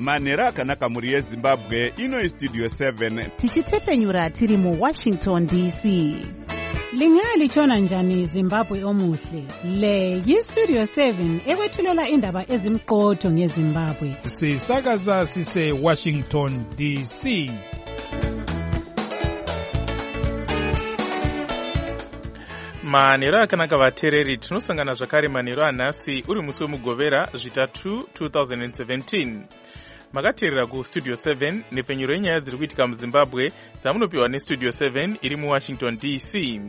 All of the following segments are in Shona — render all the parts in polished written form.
manhero akanaka mhuri yezimbabwe. Ino istudio 7 tichitepfenyura tiri muwashington dc. Lingalitshona njani Zimbabwe omuhle? Le yistudio 7 ekwethulela indaba ezimqotho ngeZimbabwe. Sisakaza sise Washington DC. Manhero akanaka vateereri, tinosangana zvakare manhero anhasi uri musi wemugovera zvitatu 2017. Makateerera kustudio 7 nepfenyuro yenyaya dziri kuitika muZimbabwe dzamunopiwa nestudio 7 iri muWashington DC.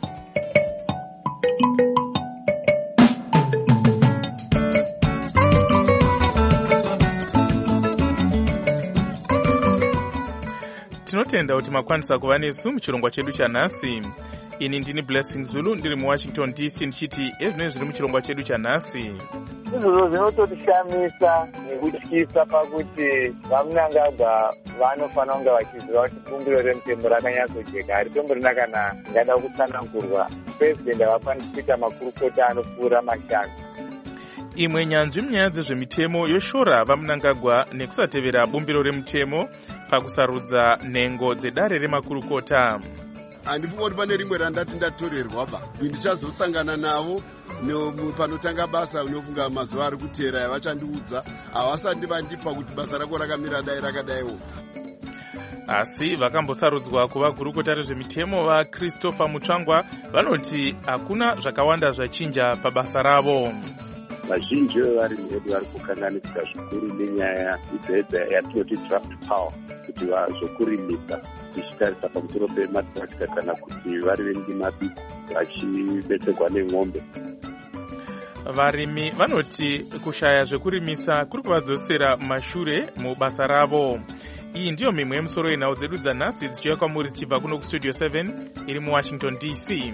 Tinotenda kuti makwanisa kuva nesu muchirongwa chedu chanhasi. Ini ndini Blessing Zulu ndiri muWashington DC ndichiti ezvinenge zviri muchirongwa chedu chanhasi. Izvozvo zvinototishamisa nekutyisa pakuti vaMnangagwa vanofanira kunge vachiziva kuti bumbiro remutemo rakanyatsojeka, haritomborina kana ringada kutsanangurwa. Purezidendi havafaniri kuita makurukota anopfuura 5. Imwe nyanzvi munyaya dzezvemitemo yoshora vaMnangagwa nekusatevera bumbiro remutemo pakusarudza nhengo dzedare remakurukota. Handifunga kuti pane rimwe randati ndatorerwaba ndichazosangana navo panotanga basa. Unofunga mazuva ari kuteera yavachandiudza havasati vandipa kuti basa rako rakamira dai rakadaiwo. Asi vakambosarudzwa kuva gurukota rezvemitemo vaChristopher Mutsvangwa vanoti hakuna zvakawanda zvachinja pabasa ravo. Vazhinji vevarimi vedu vari kukanganisika zvikuru nenyaya yatinoti draft power, kuti vazokurimisa tichitarisa pamusoro pematractor kana kuti vari vendima diki vachibetserwa nemwombe. Varimi vanoti kushaya zvekurimisa kuri kuvadzosera mashure mubasa ravo. Iyi ndiyo mimwe yemusoro yenhau dzedu dzanhasi dzichiuya kwamuri tichibva kuno kustudio 7 iri muWashington DC.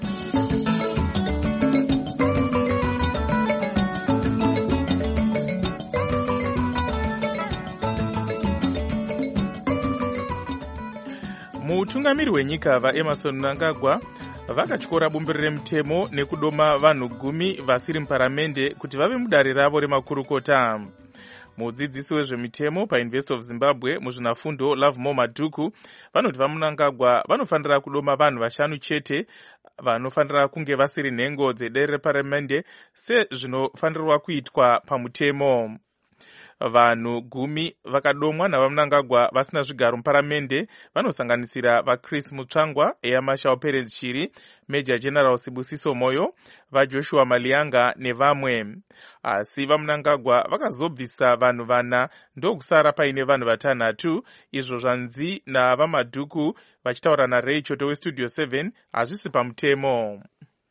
Mutungamiri wenyika vaEmmerson Mnangagwa vakatyora bumbiro remutemo nekudoma vanhu 10 vasiri muparamende kuti vave mudare ravo remakurukota. Mudzidzisi wezvemitemo paUniversity of Zimbabwe muzvinafundo Lovemore Madhuku vanoti vaMnangagwa vanofanira kudoma vanhu 5 chete vanofanira kunge vasiri nhengo dzedare reparamende sezvinofanirwa kuitwa pamutemo. Vanhu 10 vakadomwa navaMnangagwa vasina zvigaro muparamende vanosanganisira vaChris Mutsvangwa, Air Marshal Perez Shiri, Major General Sibusiso Moyo, vaJoshua Malianga nevamwe. Asi vaMnangagwa vakazobvisa vanhu 4 ndokusara paine vanhu 5, izvo zvanzi navaMadhuku vachitaura naRay Choto westudio 7 hazvisi pamutemo.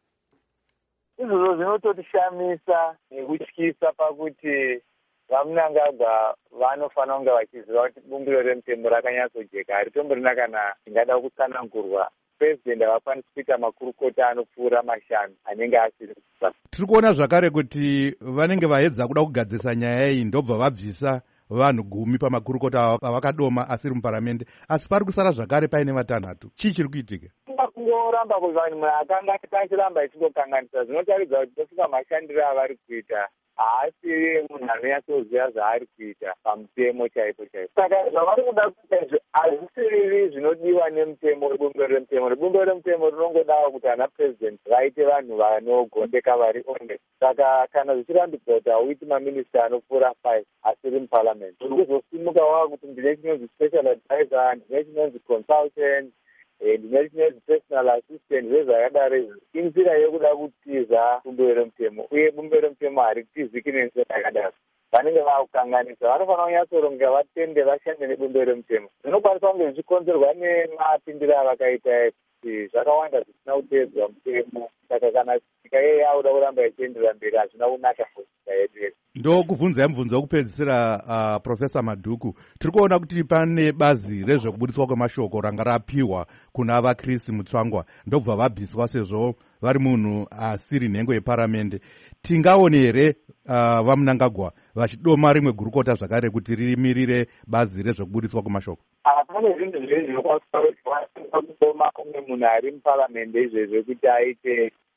Izvozvo zvinototishamisa nekutyisa pakuti vaMnangagwa vanofanira kunge vachiziva kuti bumbiro remutemo rakanyatsojeka, haritomborina kana ringada kutsanangurwa. Purezidendi havafaniri kuita makurukota anopfuura 5 anenge asiri kubasa. Tiri kuona zvakare kuti vanenge vaedza kuda kugadzisa nyaya iyi ndobva vabvisa vanhu 10 pamakurukota avakadoma asiri muparamende, asi pari kusara zvakare paine 5. Chii chiri kuitika? Kungoramba kuva munhu akanga achiramba ichingokanganisa zvinotaridza kuti tofunga mashandiro avari kuita haasi munhu anonyatsoziva zvaari kuita pamutemo chaipo chaipo. Saka zvavari kuda kuita izvo hazvisiri zvinodiwa nemutemo webumbiro remutemo. Rebumbiro remutemo rinongodawo kuti ana purezidendi vaite vanhu vanogondeka vari honest. Saka kana zvichirambidzwa kuti hauiti maminista anopfuura 5 asiri muparliament, zviri kuzosimuka wava kuti ndine chinonzi special advisor, ndine chinonzi consultant, ndine chinonzi personal assistant, zvezvakadaro izvo. Inzira yekuda kutiza bumbiro remutemo, uye bumbiro remutemo haritiziki nenzira yakadaro. Vanenge vakukanganisa, vanofanira kunyatsoronga vatende vashande nebumbiro remutemo. Zvinokwanisa kunge zvichikonzerwa nemapindiro avakaita kuti zvakawanda zvisina kuteedzwa mutemo. Saka kana nyika iye yakuda kuramba ichienderera mberi hazvina kunaka nyika yedu. Ndokubvunza mubvunzo wekupedzisira Professor Madhuku. Tiri kuona kuti pane bazi rezvekubudiswa kwemashoko ranga rapiwa kuna vaChris Mutsvangwa ndobva vabviswa sezvo vari munhu asiri nhengo yeparamende. Tingaone here vaMnangagwa vachidoma rimwe gurukota zvakare kuti rimirire bazi rezvekubudiswa kwemashoko? Pane zvinhu zvizvi zvinokwanisa kudoma umwe munhu ari muparamende izvezvo kuti aite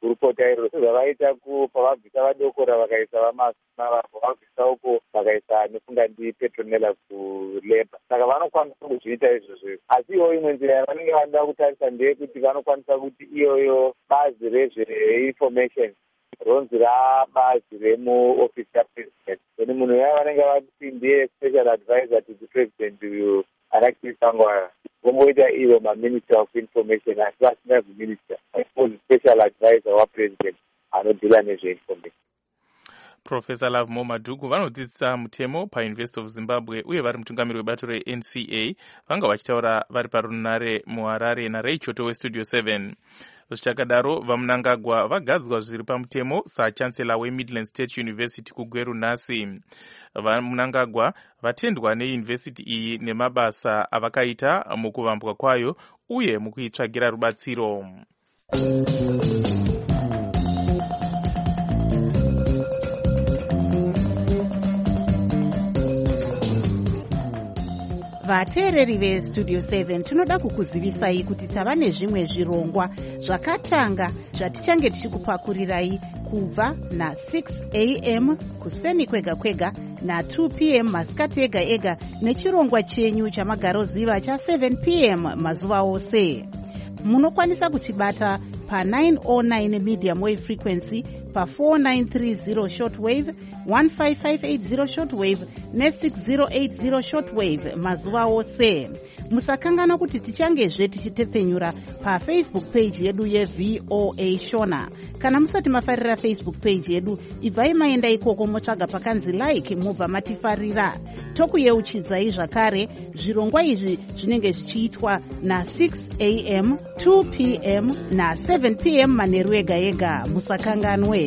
gurukota iro sezvavaita pavabvisa vadokora vakaisa vamasina vavo vabvisa uko vakaisa nefunga ndiPetronella kuleba. Saka vanokwanisa kuzviita izvozvo, asi iwo imwe nzira yavanenge vanoda kutarisa ndeyekuti vanokwanisa kuti iyoyo bazi rezveinformation ronzi rabazi remuofisi yapresident, eni munhu uya vanenge vati ndiye special advisor to the president uyu ana Chris Sangwa vomboita ivo maminister of information asi vasina zviminister special advisor wapresident anodhila nezveinformation. Professor Love Madhuku vanodzidzisa mutemo paUniversity of Zimbabwe uye vari mutungamiri webato reNCA, vanga vachitaura vari parunare muHarare naRay Choto weStudio 7. Zvichakadaro vaMnangagwa vagadzwa zviri pamutemo sachancellor weMidland State University kuGweru nhasi. VaMnangagwa vatendwa neYunivhesiti iyi nemabasa avakaita mukuvambwa kwayo uye mukuitsvagira rubatsiro. Vateereri veStudio 7 tinoda kukuzivisai kuti tava nezvimwe zvirongwa zvakatanga zvatichange tichikupakurirai kubva na6 am kuseni kwega kwega na2 pm masikati ega ega nechirongwa chenyu chamaгароziva cha7 pm mazuva ose. Munokwanisa kutibata pa909 medium wave frequency, pa4930 shortwave, 15580 shortwave ne6080 shortwave mazuva ose. Musakangana kuti tichangezve tichitepfenyura pafacebook page yedu yeVOA Shona. Kana musati mafarira Facebook page yedu, ibvai maenda ikoko motsvaga pakanzi like mubva matifarira. Tokuyeuchidzai zvakare zvirongwa izvi zvinenge zvichiitwa na6 am, 2 pm na7 pm manheru ega ega. Musakanganwe.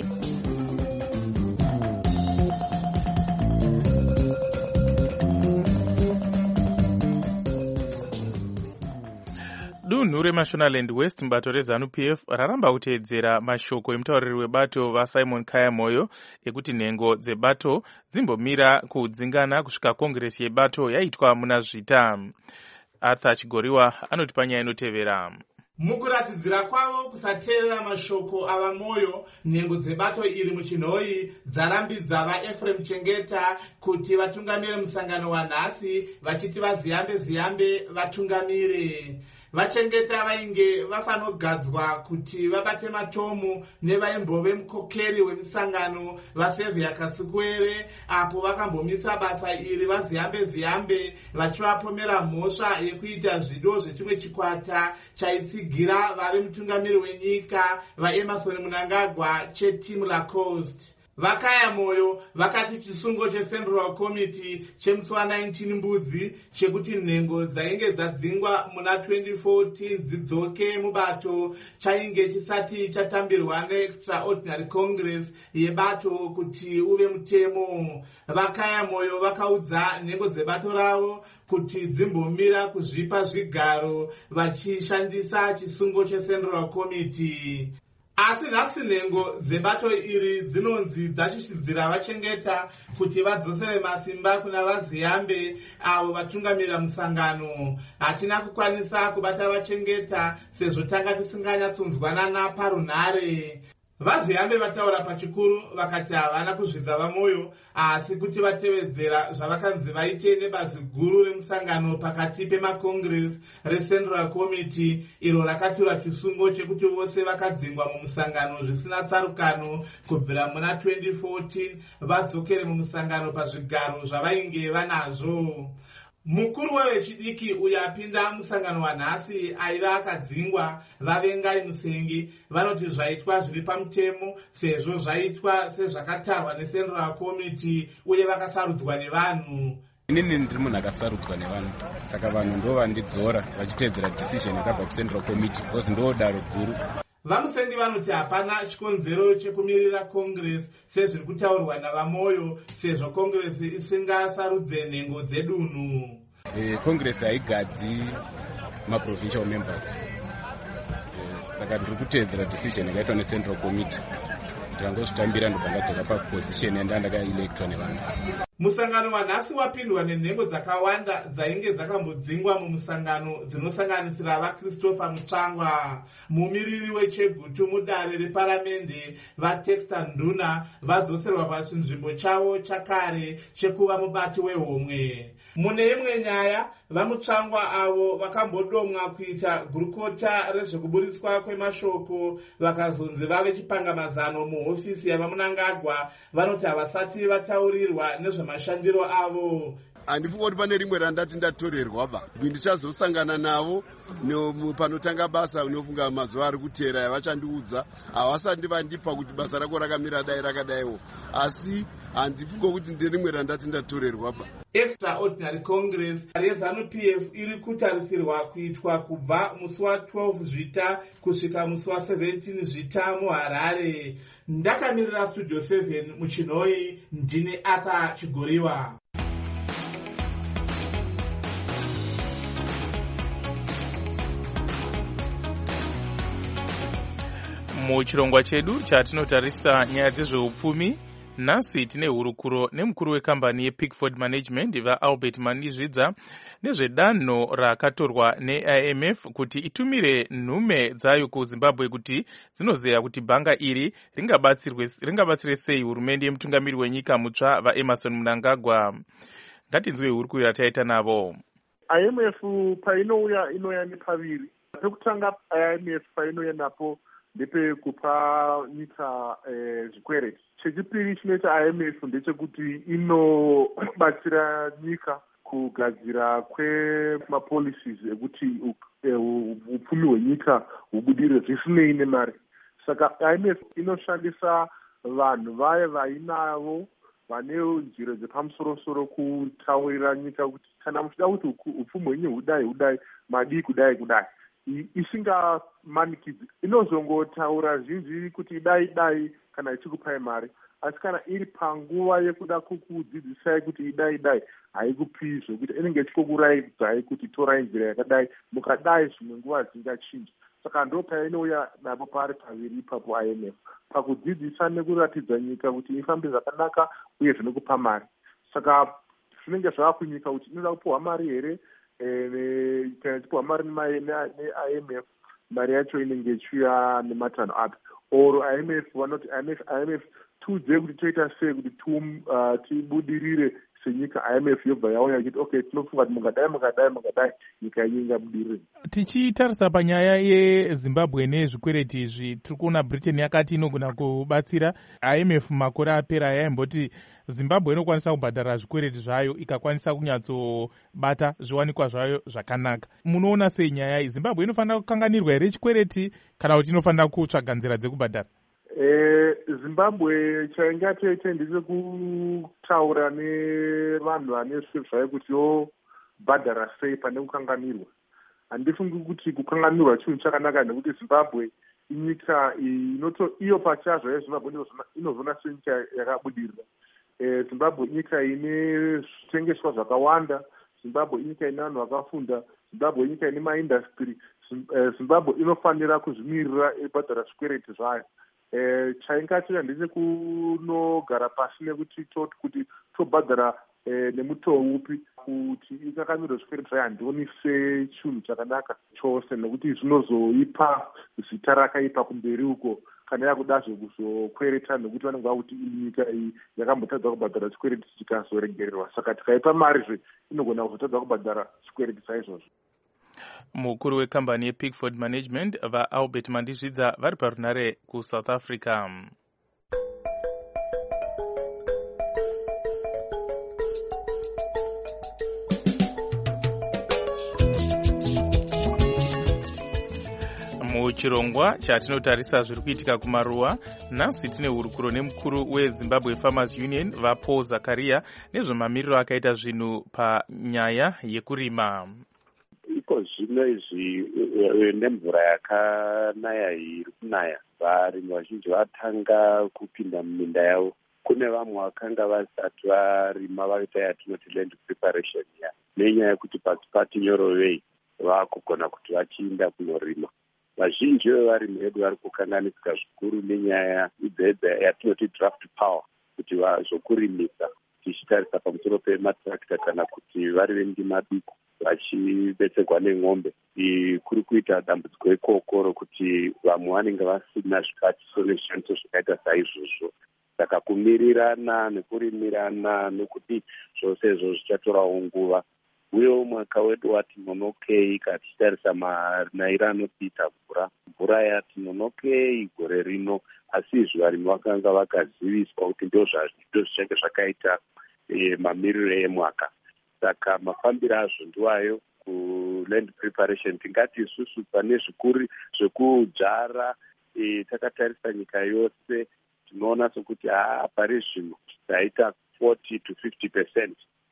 Dunhu reMashonaland West mubato reZANU-PF raramba kuteedzera mashoko emutauriri webato vaSimon Kaya Moyo ekuti nhengo dzebato dzimbomira kudzingana kusvika kongiresi yebato yaitwa muna Zvita. Arthur Chigoriwa anoti panyaya inotevera. Mukuratidzira kwavo kusateerera mashoko ava Moyo, nhengo dzebato iri muchinhoi dzarambidza vaEfrem Chengeta kuti vatungamire musangano wanhasi, vachiti vaziyambe vatungamire. Vachengeta vainge vafanogadzwa kuti vabate matomu nevaimbove mukokeri wemisangano vaSevia Kasikwere, apo vakambomisa basa iri vaziyambe vachivapomera mhosva yekuita zvido zvechimwe chikwata chaitsigira vave mutungamiri wenyika vaEmmerson Mnangagwa cheTeam Lacoste. Vakaya Moyo vakati chisungo cheCentral Committee chemusi wa19 Mbudzi chekuti nhengo dzainge dzadzingwa muna 2014 dzidzoke mubato chainge chisati chatambirwa neExtraordinary Congress yebato kuti uve mutemo. Vakaya Moyo vakaudza nhengo dzebato ravo kuti dzimbomira kuzvipa zvigaro vachishandisa chisungo cheCentral Committee. Asi nhasi nhengo dzebato iri dzinonzi dzashishidzira vachengeta kuti vadzosere masimba kuna vaziyambe avo vatungamirira musangano. Hatina kukwanisa kubata vachengeta sezvo tanga tisinganyatsonzwanana parunhare. Vaziyambe vataura pachikuru vakati havana kuzvidza vaMoyo asi kuti vatevedzera zvavakanzi vaite nebazi guru remusangano pakati pemakongresi reCentral Committee iro rakatura chisungo chekuti vose vakadzingwa mumusangano zvisina tsarukano kubvira muna 2014 vadzokere mumusangano pazvigaro zvavainge vanazvo. Mukuru wevechidiki uyo apinda musangano wanhasi aiva akadzingwa vaVengai Musengi vanoti zvaitwa zviri pamutemo sezvo zvaitwa sezvakatarwa neCentral Committee uye vakasarudzwa nevanhu. Inini ndiri munhu akasarudzwa nevanhu, saka vanhu ndo vandidzora vachiteedzera decision yakabva kuCentral Committee because ndo daro guru. VaMusengi vanoti hapana chikonzero chekumirira Congress sezviri kutaurwa navaMoyo sezvo Congress isingasarudze nhengo dzedunhu. Congress haigadzi maprovincial members, saka ndiri kuteedzera decision yakaitwa neCentral Committee. Ndangozvitambira ndobva ndadzoka paposition yandandakaelectwa nevanhu. Musangano wanhasi wapindwa nenhengo dzakawanda dzainge dzakambodzingwa mumusangano dzinosanganisira vaChristopher Mutsvangwa, mumiriri weChegutu mudare reparamende, vaTexter Nduna vadzoserwa pachinzvimbo chavo chakare chekuva mubati wehomwe. Mune imwe nyaya, vaMutsvangwa avo vakambodomwa kuita gurukota rezvekuburitswa kwemashoko vakazonzi vave chipangamazano muhofisi yavaMunangagwa vanoti havasati vataurirwa nezvemashandiro avo. Handifunga kuti pane rimwe randati ndatorerwa ba ndichazosangana navo panotanga basa. Unofunga mazuva ari kuteera yavachandiudza havasati vandipa kuti basa rako rakamira dai rakadaiwo, asi handifunga kuti nderimwe randati ndatorerwa ba. Extraordinary Congress yeZANU-PF iri kutarisirwa kuitwa kubva musi wa12 Zvita kusvika musi wa17 Zvita muHarare. Ndakamirira Studio 7 muChinoi, ndine Arthur Chigoriwa. Muchirongwa chedu chatinotarisa nyaya dzezveupfumi, nhasi tine hurukuro nemukuru wekambani yePickford Management vaAlbert Mandizvidza nezvedanho rakatorwa neIMF kuti itumire nhume dzayo kuZimbabwe kuti dzinozeya kuti bhanga iri ringabatsire sei hurumende yemutungamiri wenyika mutsva vaEmmerson Mnangagwa. Ngatinzwe hurukuro yataita navo. IMF painouya inoya nepaviri. Pekutanga IMF painouya napo ndepekupa nyika zvikwereti. Chechipiri chinoita IMF ndechekuti inobatsira nyika kugadzira kwemapolicies ekuti upfumi hwenyika hubudire zvisinei nemari. Saka IMF inoshandisa vanhu vaye vainavo vane njira dzepamusoro-soro kutaurira nyika kuti kana muchida kuti upfumi hwenyu hudai madii kudai. Isingamanikidzwi, inozongotaura zhinji kuti dai kana ichikupai mari, asi kana iri panguva yekuda kukudzidzisai kuti idai haikupi zvokuti inenge ichikokuraidzai kuti torai nzira yakadai, mukadai zvimwe nguva dzingachinja. Saka ndo painouya napo pari paviri ipapo IMF pakudzidzisa nekuratidza nyika kuti ifambe zvakanaka uye zvinokupa mari. Saka zvinenge zvavakunyika kuti inoda kupiwa mari here, kana tipiwa mari neIMF, mari yacho inenge ichiuya nematanho api. Or IMF vanoti IMF tudze kuti toita sei kuti tibudirire senyika. IMF yobva yauya ichiti okay, tinofunga kuti mungadai nyika yenyu ingabudirire. Tichitarisa panyaya yeZimbabwe nezvikwereti izvi, tiri kuona Britain yakati inogona kubatsira. IMF makore apera yaimboti Zimbabwe inokwanisa kubhadhara zvikwereti zvayo ikakwanisa kunyatsobata zviwanikwa zvayo zvakanaka. Munoona sei nyaya iyi? Zimbabwe inofanira kukanganirwa here chikwereti kana kuti inofanira kutsvaga nzira dzekubhadhara? Zimbabwe chaingatoite ndechekutaura nevanhu vane zviro zvayo kuti yobhadhara sei pane kukanganirwa. Handifungi kuti kukanganirwa chinhu chakanaka, nekuti Zimbabwe inyika iyo pachazvo yeZimbabwe inozoona senyika yakabudirira. Zimbabwe inyika ine zvitengeswa zvakawanda, Zimbabwe inyika ine vanhu vakafunda, Zimbabwe inyika ine maindastry. Zimbabwe inofanira kuzvimirira ibhadhara zvikwereti zvayo. Chaingatoita ndechekunogara pasi nekuti kuti tobhadhara nemutoo upi, kuti ikakanirwa zvikwereti zvayo handioni sechinhu chakanaka chose, nekuti zvinozoipa zita rakaipa kumberi uko kana yakudazve kuzokwereta, nekuti vanenge vakuti nyika iyi yakambotadza kubhadhara chikwereti chikazoregererwa. Saka tikaipa marizve inogona kuzotadza kubhadhara chikwereti saizvozvo. Mukuru wekambani yePickford Management vaAlbert Mandizvidza vari parunare kuSouth Africa. Muchirongwa chatinotarisa zviri kuitika kumaruwa, nhasi tine hurukuro nemukuru weZimbabwe Farmers Union vaPaul Zakaria nezvemamiriro akaita zvinhu panyaya yekurima. Iko zvino izvi nemvura yakanaya iri kunaya, varimi vazhinji vatanga kupinda muminda yavo. Kune vamwe vakanga vasati varima vaita yatinoti land preparation ya, nenyaya yekuti pati nyorovei vakugona kuti vachiinda kunorima. Vazhinji vevarimi vedu vari kukanganisika zvikuru nenyaya yatinoti draft power, kuti vazokurimisa tichitarisa pamusoro pematractor kana kuti vari vendima duku vachibetserwa nemwombe. Kuri kuita dambudziko ikoko rokuti vamwe vanenge vasina zvikatiso nezvishandiso zvakaita saizvozvo. Saka kumirirana nekurimirana nekuti zvose izvo zvichatorawo nguva. Uyewo mwaka wedu wati nonokei tichitarisa manaira anopita mvura yati nonokei gore rino, asi izvi varimi vakanga vakaziviswa kuti ndo zvichange zvakaita mamiriro emwaka. Saka mafambiro azvo ndiwayo kuland preparation. Tingati isusu pane zvekudzvara takatarisa nyika yose tinoona sokuti pari zvino taita 40 to 50%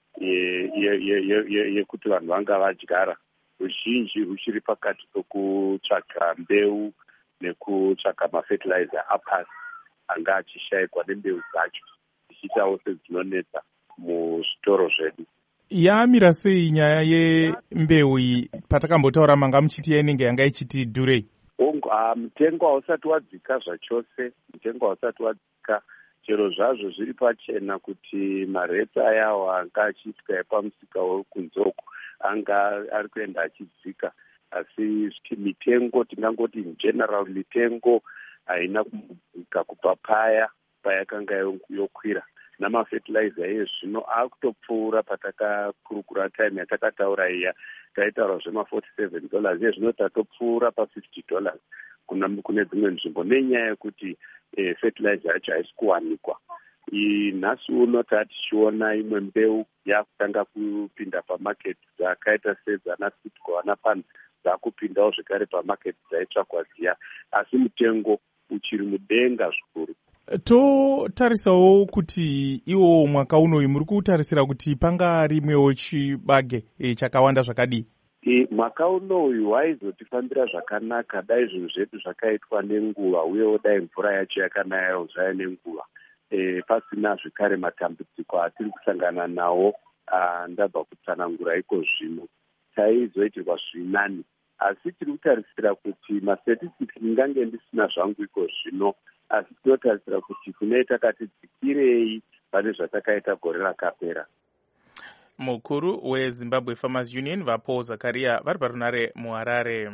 yekuti vanhu vanga vadyara. Ruzhinji ruchiri pakati pekutsvaga mbeu nekutsvaga mafertilizer apasi anga achishayikwa nembeu dzacho, tichiitawo sedzinonetsa muzvitoro zvedu. Yamira sei nyaya yembeu iyi patakambotaura manga muchiti yainenge yanga ichiti dhurei? Mutengo hausati wadzika zvachose, mutengo hausati wadzika. Chero zvazvo zviri pachena kuti mareti ayawo anga achiitwa pamusika wekunzoko anga ari kuenda achidzika, asi mitengo tingangoti in general mitengo haina kudzika kubva payakanga yokwira. Namafertilizer ezvino akutopfuura patakakurukura time yatakataura iya, taitaura zvema$47 iye zvino tatopfuura pa$50 kune dzimwe nzvimbo nenyaya yekuti fertilizer yacho haisi kuwanikwa. Nhasi uno tichiona imwe mbeu yakutanga kupinda pamarket dzakaita sedzana Sitco naPan dzakupindawo zvekare pamarket dzaitsvakwa dziya, asi mutengo uchiri mudenga zvikuru. Totarisawo kuti iwo mwaka unoyu muri kutarisira kuti panga rimwewo chibage chakawanda zvakadii? Mwaka unoyu waizotifambira zvakanaka dai zvinhu zvedu zvakaitwa nenguva, uyewo dai mvura yacho yakanayawo zvaya nenguva, pasina zvekare matambudziko atiri kusangana nawo ndabva kutsanangura iko zvino, taizoitirwa zvinani. Asi tiri kutarisira kuti mastatistics ndingange ndisina zvangu iko zvino, asi tinotarisira kuti kune takati dzikirei pane zvatakaita gore rakapera. Mukuru weZimbabwe Farmers Union vaPaul Zakaria vari parunare muHarare.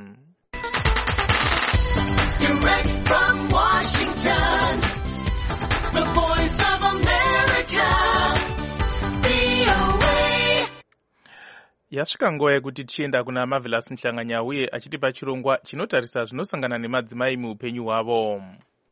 Direct from Washington, the voice of America, VOA. Yasvika nguva yekuti tichienda kuna Marvelous Nhlanganya uye achitipa chirongwa chinotarisa zvinosangana nemadzimai muupenyu hwavo.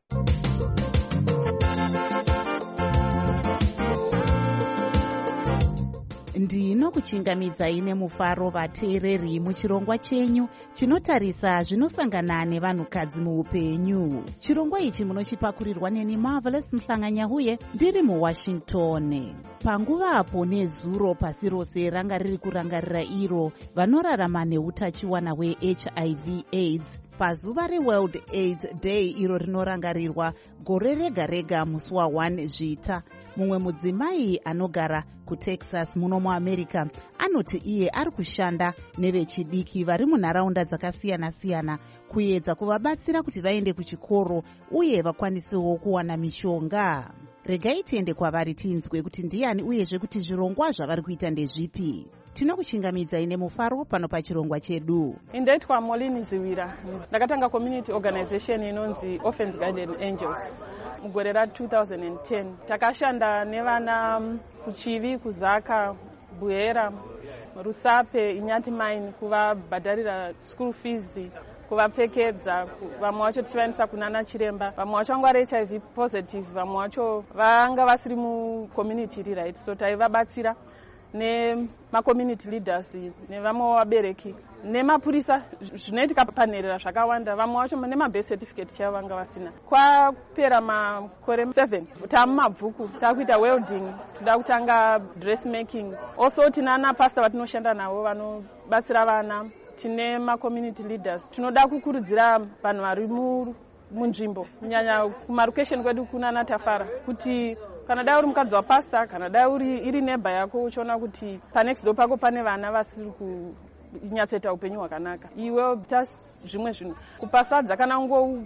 Ndinokuchingamidzai nemufaro vateereri muchirongwa chenyu chinotarisa zvinosangana nevanhukadzi muupenyu. Chirongwa ichi munochipakurirwa neni Marvelous Nhlanganya uye ndiri muWashington. Panguvapo nezuro pasi rose ranga riri kurangarira iro vanorarama neutachiwana hweHIV AIDS pazuva reWorld AIDS Day iro rinorangarirwa gore rega rega musi wa1 Zvita. Mumwe mudzimai anogara kuTexas muno muAmerica anoti iye ari kushanda nevechidiki vari munharaunda dzakasiyana-siyana kuedza kuvabatsira kuti vaende kuchikoro uye vakwanisewo kuwana mishonga. Regai tiende kwavari tinzwe kuti ndiani uyezve kuti zvirongwa zvavari kuita ndezvipi. Tinokuchingamidzai nemufaro pano pachirongwa chedu. Indaitwa Molini Ziwira. Ndakatanga community organization inonzi Orphans Guardian Angels mugore ra2010. Takashanda nevana kuchivi, kuzaka, Buhera, Rusape, Inyati Mine kuvabhadharira school fees, kuvapfekedza, vamwe vacho tichivaendesa kunana chiremba, vamwe vacho vanga vari HIV positive, vamwe vacho vanga vasiri mucommunity iri right, so taivabatsira nemacommunity leaders nevamwe vabereki nemapurisa zvinoitika panherera zvakawanda, vamwe vacho nemabirth certificate chaivo vanga vasina. Kwapera makore 7 tamumabvuku takuita welding, toda kutanga dressmaking, also tinana pastor vatinoshanda navo vanobatsira vana, tine macommunity leaders. Tinoda kukurudzira vanhu vari munzvimbo kunyanya kumarokesheni kwedu kunana Tafara kuti kana dai uri mukadzi wapasta, kana dai iri neighbor yako uchiona kuti panext door pako pane vana vasiri nyatsoita upenyu hwakanaka. Iwe ta zvimwe zvinhu kupa sadza kana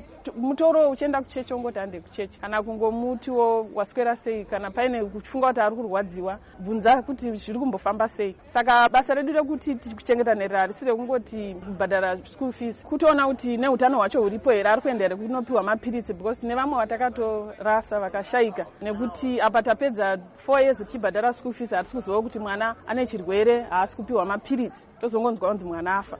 mutoro uchienda kuchechi ungoti hande kuchechi, kana kungomutiwo waswera sei, kana paine kufunga kuti ari kurwadziwa bvunza kuti zviri kumbofamba sei. Saka basa redu rekuti kuchengeta nherera harisi rekungoti kubhadhara school fees, kutoona kuti neutano hwacho huripo here, ari kuenda here kunopiwa mapiritsi, because nevamwe vatakatorasa vakashayika nekuti apa tapedza 4 years tichibhadhara school fees hatisi kuziva kuti mwana ane chirwere haasi kupiwa mapiritsi, tozongonzwa kunzi mwana afa.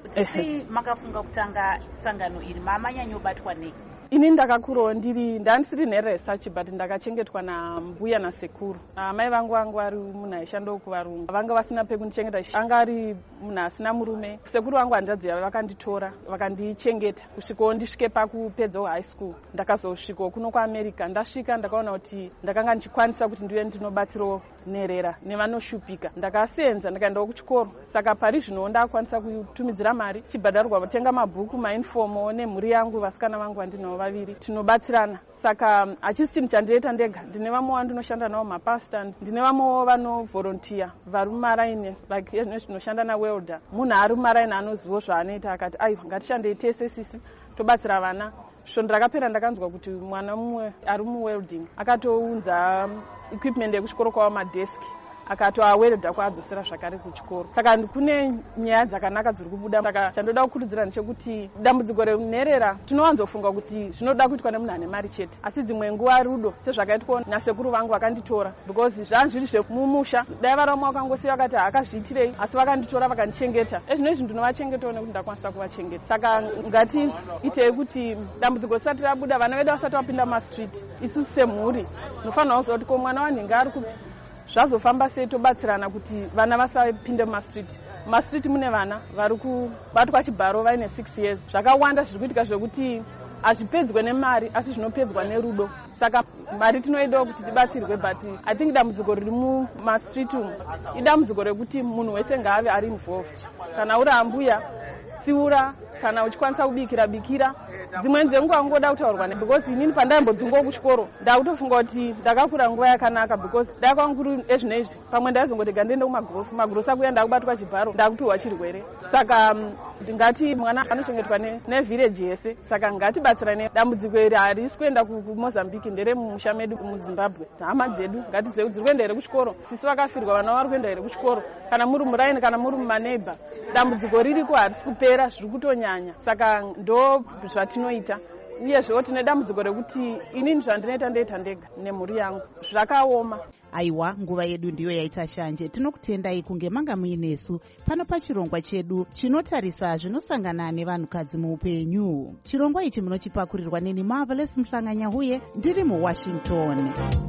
Sei makafunga kutanga sangano iri? Mamanyanyobatwa nei? Ini ndakakurawo ndandisiri neresearch but ndakachengetwa nambuya nasekuru. Mai vangu ari munhu aishanda kuvarungu, vanga vasina pekundichengeta, anga ari munhu asina murume. Sekuru vangu handidziva vakanditora vakandichengeta kusvikawo ndisvike pakupedzawo high school. Ndakazosvikawo kuno kuAmerica. Ndasvika ndakaona kuti ndakanga ndichikwanisa kuti ndive ndinobatsirawo nherera nevanoshupika. Ndakasenza ndikaendawo kuchikoro, saka pari zvino ndakwanisa kutumidzira mari chibhadharwa kutenga mabhuku, mainfomo nemhuri yangu, vasikana vangu vandinawo vaviri, tinobatsirana. Saka hachisi chinhu chandiita ndega, ndine vamwe vandinoshanda navo mapasta, ndine vamwewo vanovolontiya vari mumaraini like zvinoshanda nawelda. Munhu ari mumaraini anozivawo zvaanoita akati aiwa ngatishandei tese sisi tobatsira vana. Svondo rakapera ndakanzwa kuti mwana mumwe ari muwelding akatounza equipment yekuchikoro kwavo madeski, akatoawelda kwaadzosera zvakare kuchikoro. Saka kune nyaya dzakanaka dziri kubuda. Saka chandoda kukurudzira ndechekuti dambudziko renherera tinowanzofunga kuti zvinoda kuitwa nemunhu ane mari chete, asi dzimwe nguva rudo sezvakaitwa nasekuru vangu vakanditora, because zvanga zviri zvekumusha. Dai varamwa vakangosiya vakati akazviitirei, asi vakanditora vakandichengeta. Ezvinezvi ndinovachengetawo nekuti ndakwanisa kuvachengeta. Saka ngatiitei kuti dambudziko risati rabuda, vana vedu vasati vapinda mumastreet, isusu semhuri nofanira kuziva kuti ko mwana wanhinga ari kupi, zvazofamba sei tobatsirana kuti vana vasapinde mumastreet. Mumastreet mune vana vari kubatwa chibharo vaine 6 years. Zvakawanda zviri kuitika zvekuti hazvipedzwe nemari asi zvinopedzwa nerudo. Saka mari tinoidawo kuti tibatsirwe, but I think dambudziko riri mumastreet umu idambudziko rekuti munhu wese ngaave ari involved. Kana uri ambuya tsiura, kana uchikwanisa kubikira bikira. Dzimwe dzenguva ngoda kutaurwa because inini pandaimbodzingawo kuchikoro ndakutofunga kuti ndakakura nguva yakanaka, because dai kwanguri ezvinezvi pamwe ndaizongotega ndiende kumagrosi akuya ndakubatwa chibharo ndakupiwa chirwere. Saka ngati mwana anochengetwa nevillage yese. Saka ngatibatsirane. Dambudziko iri harisi kuenda kuMozambique, ndere mumusha medu muZimbabwe. Hama dzedu ngatizive kuti dziri kuenda here kuchikoro, sisi vakafirwa vana vari kuenda here kuchikoro, kana muri muraini kana muri mumaneighbor. Dambudziko ririko harisi kupera, zviri kutonyanya. Saka ndo zvatinoita. Uyezvewo tine dambudziko rekuti inini zvandinoita ndoita ndega nemhuri yangu zvakaoma. Aiwa, nguva yedu ndiyo yaita shanje. Tinokutendai kunge manga muinesu pano pachirongwa chedu chinotarisa zvinosangana nevanhukadzi muupenyu. Chirongwa ichi munochipakurirwa neni Marvelous Mhlanga-Nyahuye ndiri muWashington.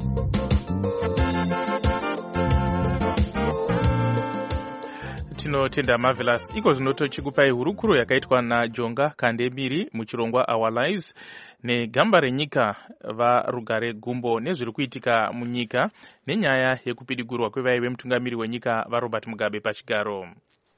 Tinotenda Marvelous. Iko zvino tochikupai hurukuro yakaitwa naJonga Kandemiri muchirongwa Our Lives negamba renyika vaRugare Gumbo nezviri kuitika munyika nenyaya yekupidigurwa kwevaive mutungamiri wenyika vaRobert Mugabe pachigaro.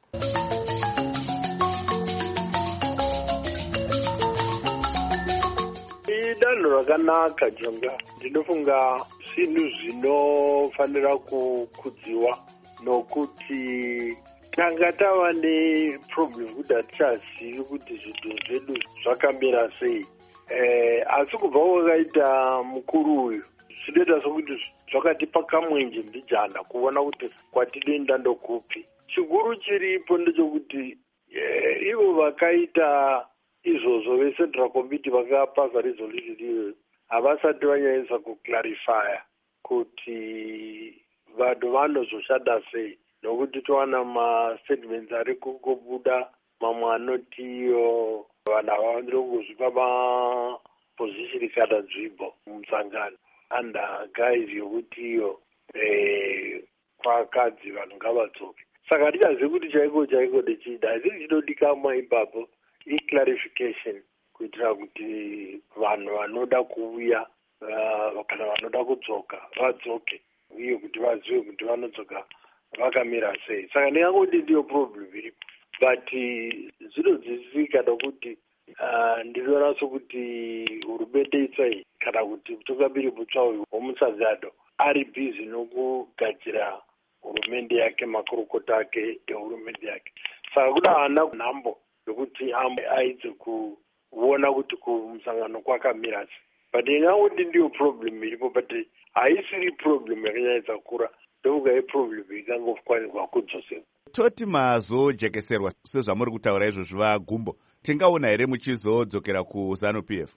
Idanho rakanaka Jonga. Ndinofunga zvinhu zvinofanira kukudziwa nokuti tanga tava neproblem kuti hatichazivi kuti zvinhu zvedu zvakamira sei. Asi kubva kwakaita mukuru uyu zvinoita sokuti zvakatipa kamwenje mbijana kuona kuti kwatidenda ndokupi. Chikuru chiripo ndechekuti ivo vakaita izvozvo veCentral Committee vakapasa resolution iyo havasati vanyanyisa kuclarifya kuti vanhu vanozoshanda sei, nokuti towana mastatements ari kungobuda, mamwe anotiyo vanhu havafaniri kuzvipa maposition kana nzvimbo mumusangano under guise yokutiyo kwakadzi vanhu ngavadzoke. Saka hatichazivi kuti chaiko ndechida. Asi chinodikanwa ipapo iclarification kuitira kuti vanhu vanoda kuuya kana vanoda kudzoka vadzoke, uye kuti vazive kuti vanodzoka vakamira sei. Saka ndingangoti ndiyo problem iripo, but zvinonzwisisika nokuti ndinoona sokuti hurumende itsai kana kuti mutungamiri mutsva uyu womusangano ari busy nokugadzira hurumende yake, makurukota ake ehurumende yake. saka kuda hana nhambo yokuti aidze kuona kuti kumusangano kwakamira sei. But ingangoti ndiyo problem iripo, but haisiri problem yakanyanyisa kura, ndokuga yeproblem ikangokwanirwa kudzosera. Toti mazojekeserwa sezvamuri kutaura izvozvo vaGumbo, tingaona here muchizodzokera kuZANU-PF?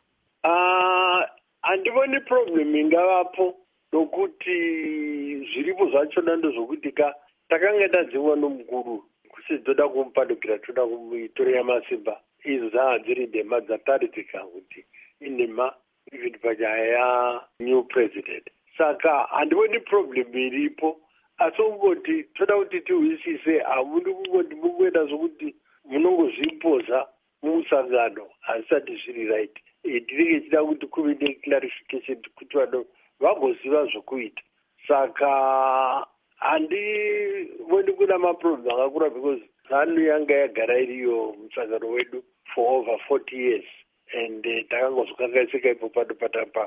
Handivoni problem ingavapo, nokuti zviripo zvachona ndozvokuti takanga tadziwa nomukuru kusidzoda kumupadukira toda kumuitorera masimba. Izvo dzanga dziri nhema dzataridzika kuti inhema even panyaya new president. Saka handivoni problem iripo, asi kungoti toda kuti tiwisise, hamudi kungoti mungoenda zvokuti munongozvipoza mumusangano hazvisati zviri right. Ndinenge chida kuti kuve neclarification kuti vanhu vagoziva zvokuita. Saka handivoni kuna maproblem akakura because ZANU yanga yagara iriyo musangano wedu for over 40 years and takangozokanganisika ipo padopatapa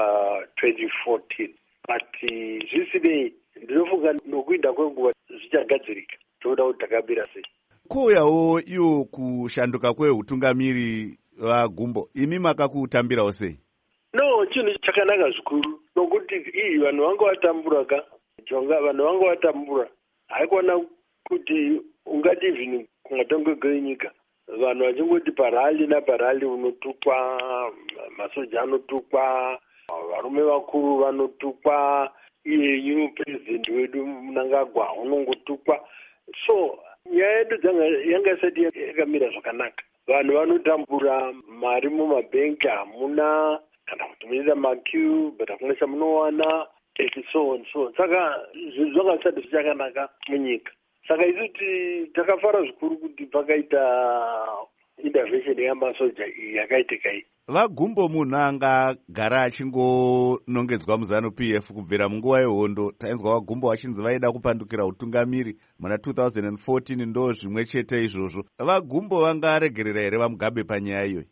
pa 2014. But zvisinei ndinofunga nokuinda kwenguva zvichagadzirika, toda kuti takabira sei. Kuuyawo iyo kushanduka kweutungamiri vaGumbo, imi makakutambirawo sei? No, chinhu chakanaka zvikuru nokuti vanhu vanga vatambura vanhu vanga vatambura haikwana kuti ungati even kungatonge kwenyika vanhu vachingoti parali naparali unotukwa, masoja anotukwa, varume vakuru vanotukwa, iye new president wedu Mnangagwa unongotukwa. So nyaya yedu yanga isati yakamira zvakanaka. Vanhu vanotambura, mari mumabhenki hamuna, kana kutumirira maqueue but hakuna chamunowana, so on so. Saka zvinhu zvanga zvisati zvichakanaka munyika. Saka isuti takafara zvikuru kuti pakaita intervention yamasoja yakaitika iyi. VaGumbo munhu angagara achingonongedzwa muZANU-PF kubvira munguva yehondo. Tainzwa vaGumbo vachinzi vaida kupandukira utungamiri muna 2014, ndo zvimwe chete izvozvo. VaGumbo vangaregerera here vaMugabe panyaya iyoyi?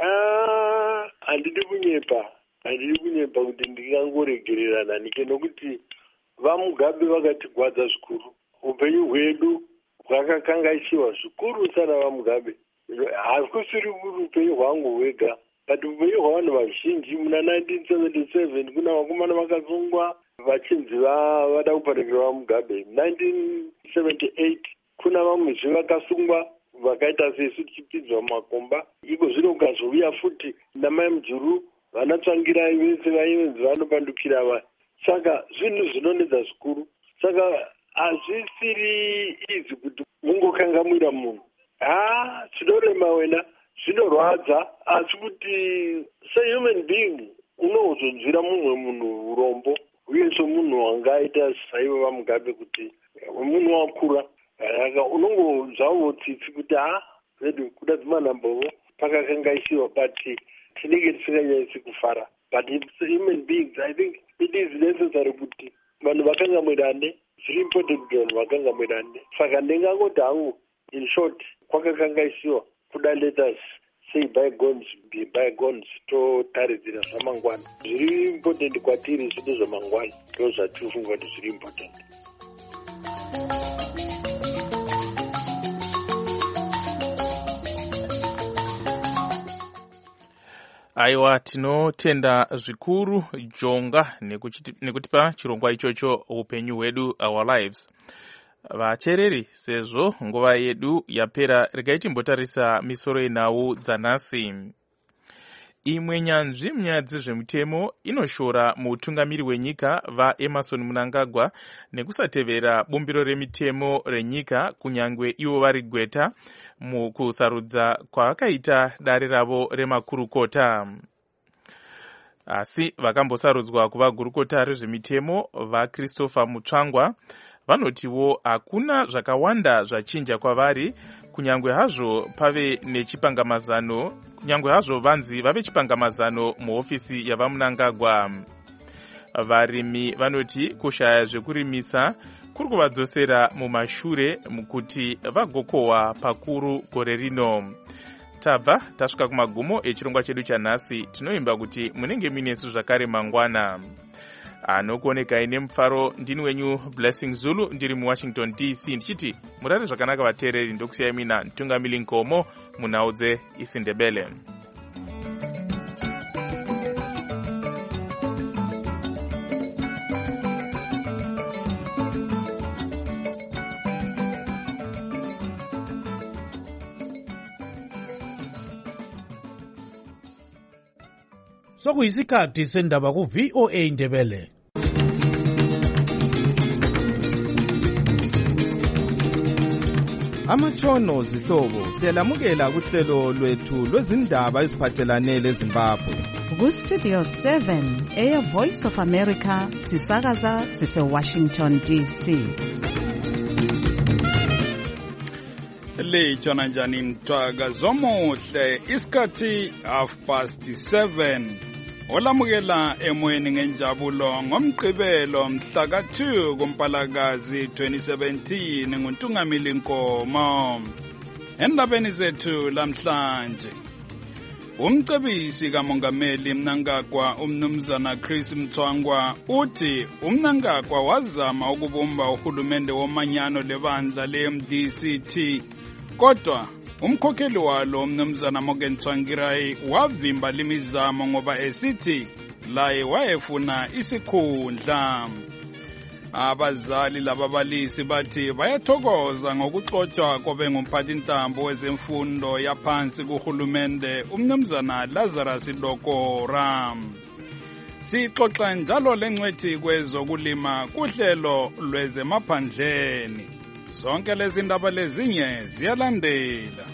Handidi kunyepa kuti ndingangoregerera nike, nokuti vaMugabe vakatigwadza zvikuru. Upenyu hwedu hwakakangaisiwa zvikuru sana vaMugabe. Hakusiri upenyu hwangu hwega, but upenyu hwavanhu vazhinji. Muna 1977 kuna vakomana vakasungwa vachinzi vada kupadukira vaMugabe. 1978 kuna vamwezve vakasungwa vakaita sesu tichipidzwa mumakomba. Iko zvino ukazouya futi namai Mujuru vanatsvangirai vese vaivenzi vanopandukira va. Saka zvinhu zvinonetsa zvikuru. Saka hazvisiri izi kuti mungokangamwira munhu. Zvinorema wena, zvinorwadza, asi kuti sehuman being unozonzwira mumwe munhu urombo, uye somunhu wangaita saivo vaMugabe kuti munhu wakura, unongozvawo tsitsi kuti zvedu kuda dzimanhambovo pakakangaisiwa, but tinenge tisinganyanyisi kufara. But human beings, I think it is necessary kuti vanhu vakangamwirane. Zviri important kuti vanhu vakangamwirane. Saka ndingangoti hangu, in short, kwakakangaisiwa, kuda let us say bygones be bygones, totaridzira zvamangwana. Zviri important kwatiri zvido zvamangwana, ndo zvatinofunga kuti zviri important. Aiwa, tinotenda zvikuru Jonga nekutipa chirongwa ichocho upenyu hwedu, our lives. Vateereri, sezvo nguva yedu yapera, regai timbotarisa misoro yenhau dzanhasi. Imwe nyanzvi munyaya dzezvemutemo inoshora muutungamiri hwenyika vaEmmerson Mnangagwa nekusatevera bumbiro remitemo renyika, kunyangwe ivo vari gweta mukusarudza kwavakaita dare ravo remakurukota. Asi vakambosarudzwa kuva gurukota rezvemitemo vaChristopher Mutsvangwa vanotiwo hakuna zvakawanda zvachinja kwavari, kunyangwe hazvo pave nechipangamazano, kunyangwe hazvo vanzi vave chipangamazano muhofisi yavaMnangagwa. Varimi vanoti kushaya zvekurimisa kuri kuvadzosera mumashure mukuti vagokohwa pakuru gore rino. Tabva tasvika kumagumo echirongwa chedu chanhasi. Tinoimba kuti munenge minesu zvakare mangwana. anokuoneka ine mufaro. Ndini wenyu Blessing Zulu, ndiri muWashington DC, ndichiti murare zvakanaka vateereri. Ndokusiyai mina Mtungamili Nkomo munhau dzeIsindebele. Sokuyisikhathi sendaba ku VOA Ndebele. Amatshono zihlobo siyalamukela kuhlelo lwethu lwezindaba eziphathelane leZimbabwe. Ku Studio 7 Air Voice of America sisakaza sise Washington DC. Lechona njani mtwaga zomuhle isikhathi 7:30. Olamukela emoyeni ngenjabulo ngomgqibelo mhla ka-2 kuMpalakazi 2017 nguNtungamili Nkomo. Endabeni zethu lamhlanje, umcebisi kamongameli Mnangagwa umnumzana Chris Mtswangwa uthi uMnangagwa wazama ukubumba uhulumende womanyano lebandla le-MDCT, kodwa umkhokheli walo umnumzana Morgan Tsvangirai wavimba limizamo ngoba esithi laye wayefuna isikhundla. Abazali lababalisi bathi bayathokoza ngokuxotsha kobe ngumphathintambo wezemfundo yaphansi kuhulumende umnumzana Lazarus Dokora. Sixoxa njalo lengcwethi kwezokulima kuhlelo lwezemaphandleni. Zonke lezi ndaba lezinye ziyalandela.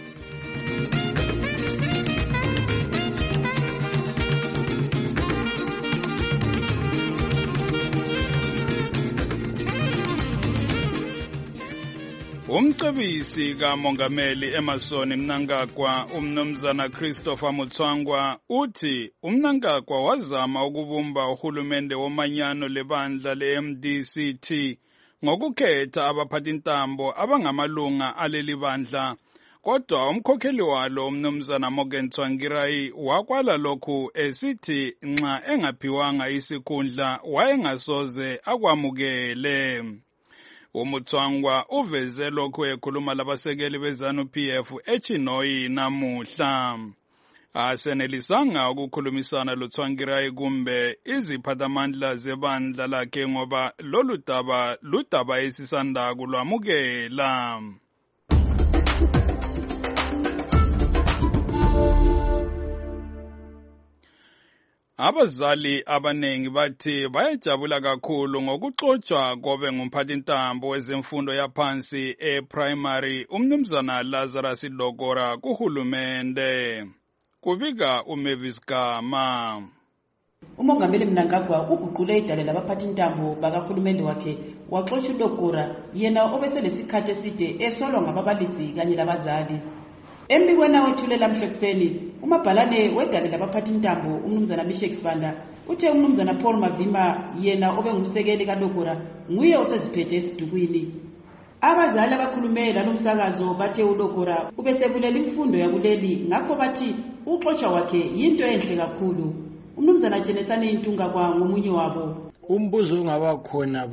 Umcebisi kamongameli Emmerson Mnangagwa umnumzana Christopher Mutswangwa uthi uMnangagwa wazama ukubumba uhulumende womanyano lebandla le-MDCT ngokukhetha abaphathintambo abangamalunga aleli bandla, kodwa umkhokheli walo umnumzana Morgan Tsvangirai wakwala lokhu esithi nxa engaphiwanga isikhundla wayengasoze akwamukele. Umutswangwa uveze lokhu ekhuluma labasekeli beZANU-PF eChinoyi namuhla. Asenelisanga ukukhulumisana loTsvangirai kumbe iziphathamandla zebandla lakhe ngoba lolu daba ludaba esisanda kulwamukela. Abazali abanengi bathi bayajabula kakhulu ngokuxotsha kobe ngumphathintambo wezemfundo yaphansi e-primary umnumzana Lazarus Dokora kuhulumende. Kubika uMavis Gama. Umongameli Mnangagwa uguqule idale labaphathintambo bakahulumende wakhe waxotsha uDokora, yena obeselesikhathi eside esolwa ngababalisi kanye labazali. Embikweni awethulela mhlekuseni, umabhalane wedale labaphathintambo umnumzana Mishek Sibanda uthe umnumzana Paul Mavima, yena obengumsekeli kaDokora, nguye oseziphethe esidukwini. Abazali abakhulume lalomsakazo bathe uDokora ubesebulela imfundo yakuleli, ngakho bathi uxotsha wakhe yinto enhle kakhulu. Umnumzana Jenesani Intungagwa ngomunye wabo. Umbuzo ungaba khona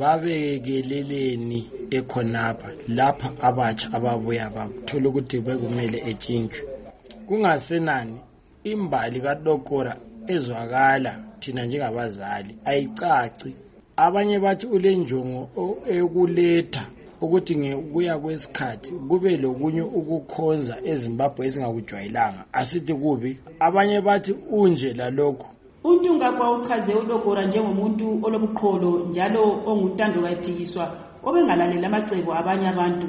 babekeleleni ekhonapha lapha abatsha ababuya bathola ukuthi bekumele etshintshwe. Kungasenani imbali kaDokora ezwakala thina njengabazali ayicaci. Abanye bathi ulenjongo ekuletha ukuthi ngekuya kwesikhathi kube lokunye ukukhonza eZimbabwe esingakujwayelanga, asithi kubi. Abanye bathi unje lalokho. Untungagwa uchaze uDokora njengomuntu olobuqholo njalo ongutando kayiphikiswa obengalalela amacebo abanye abantu.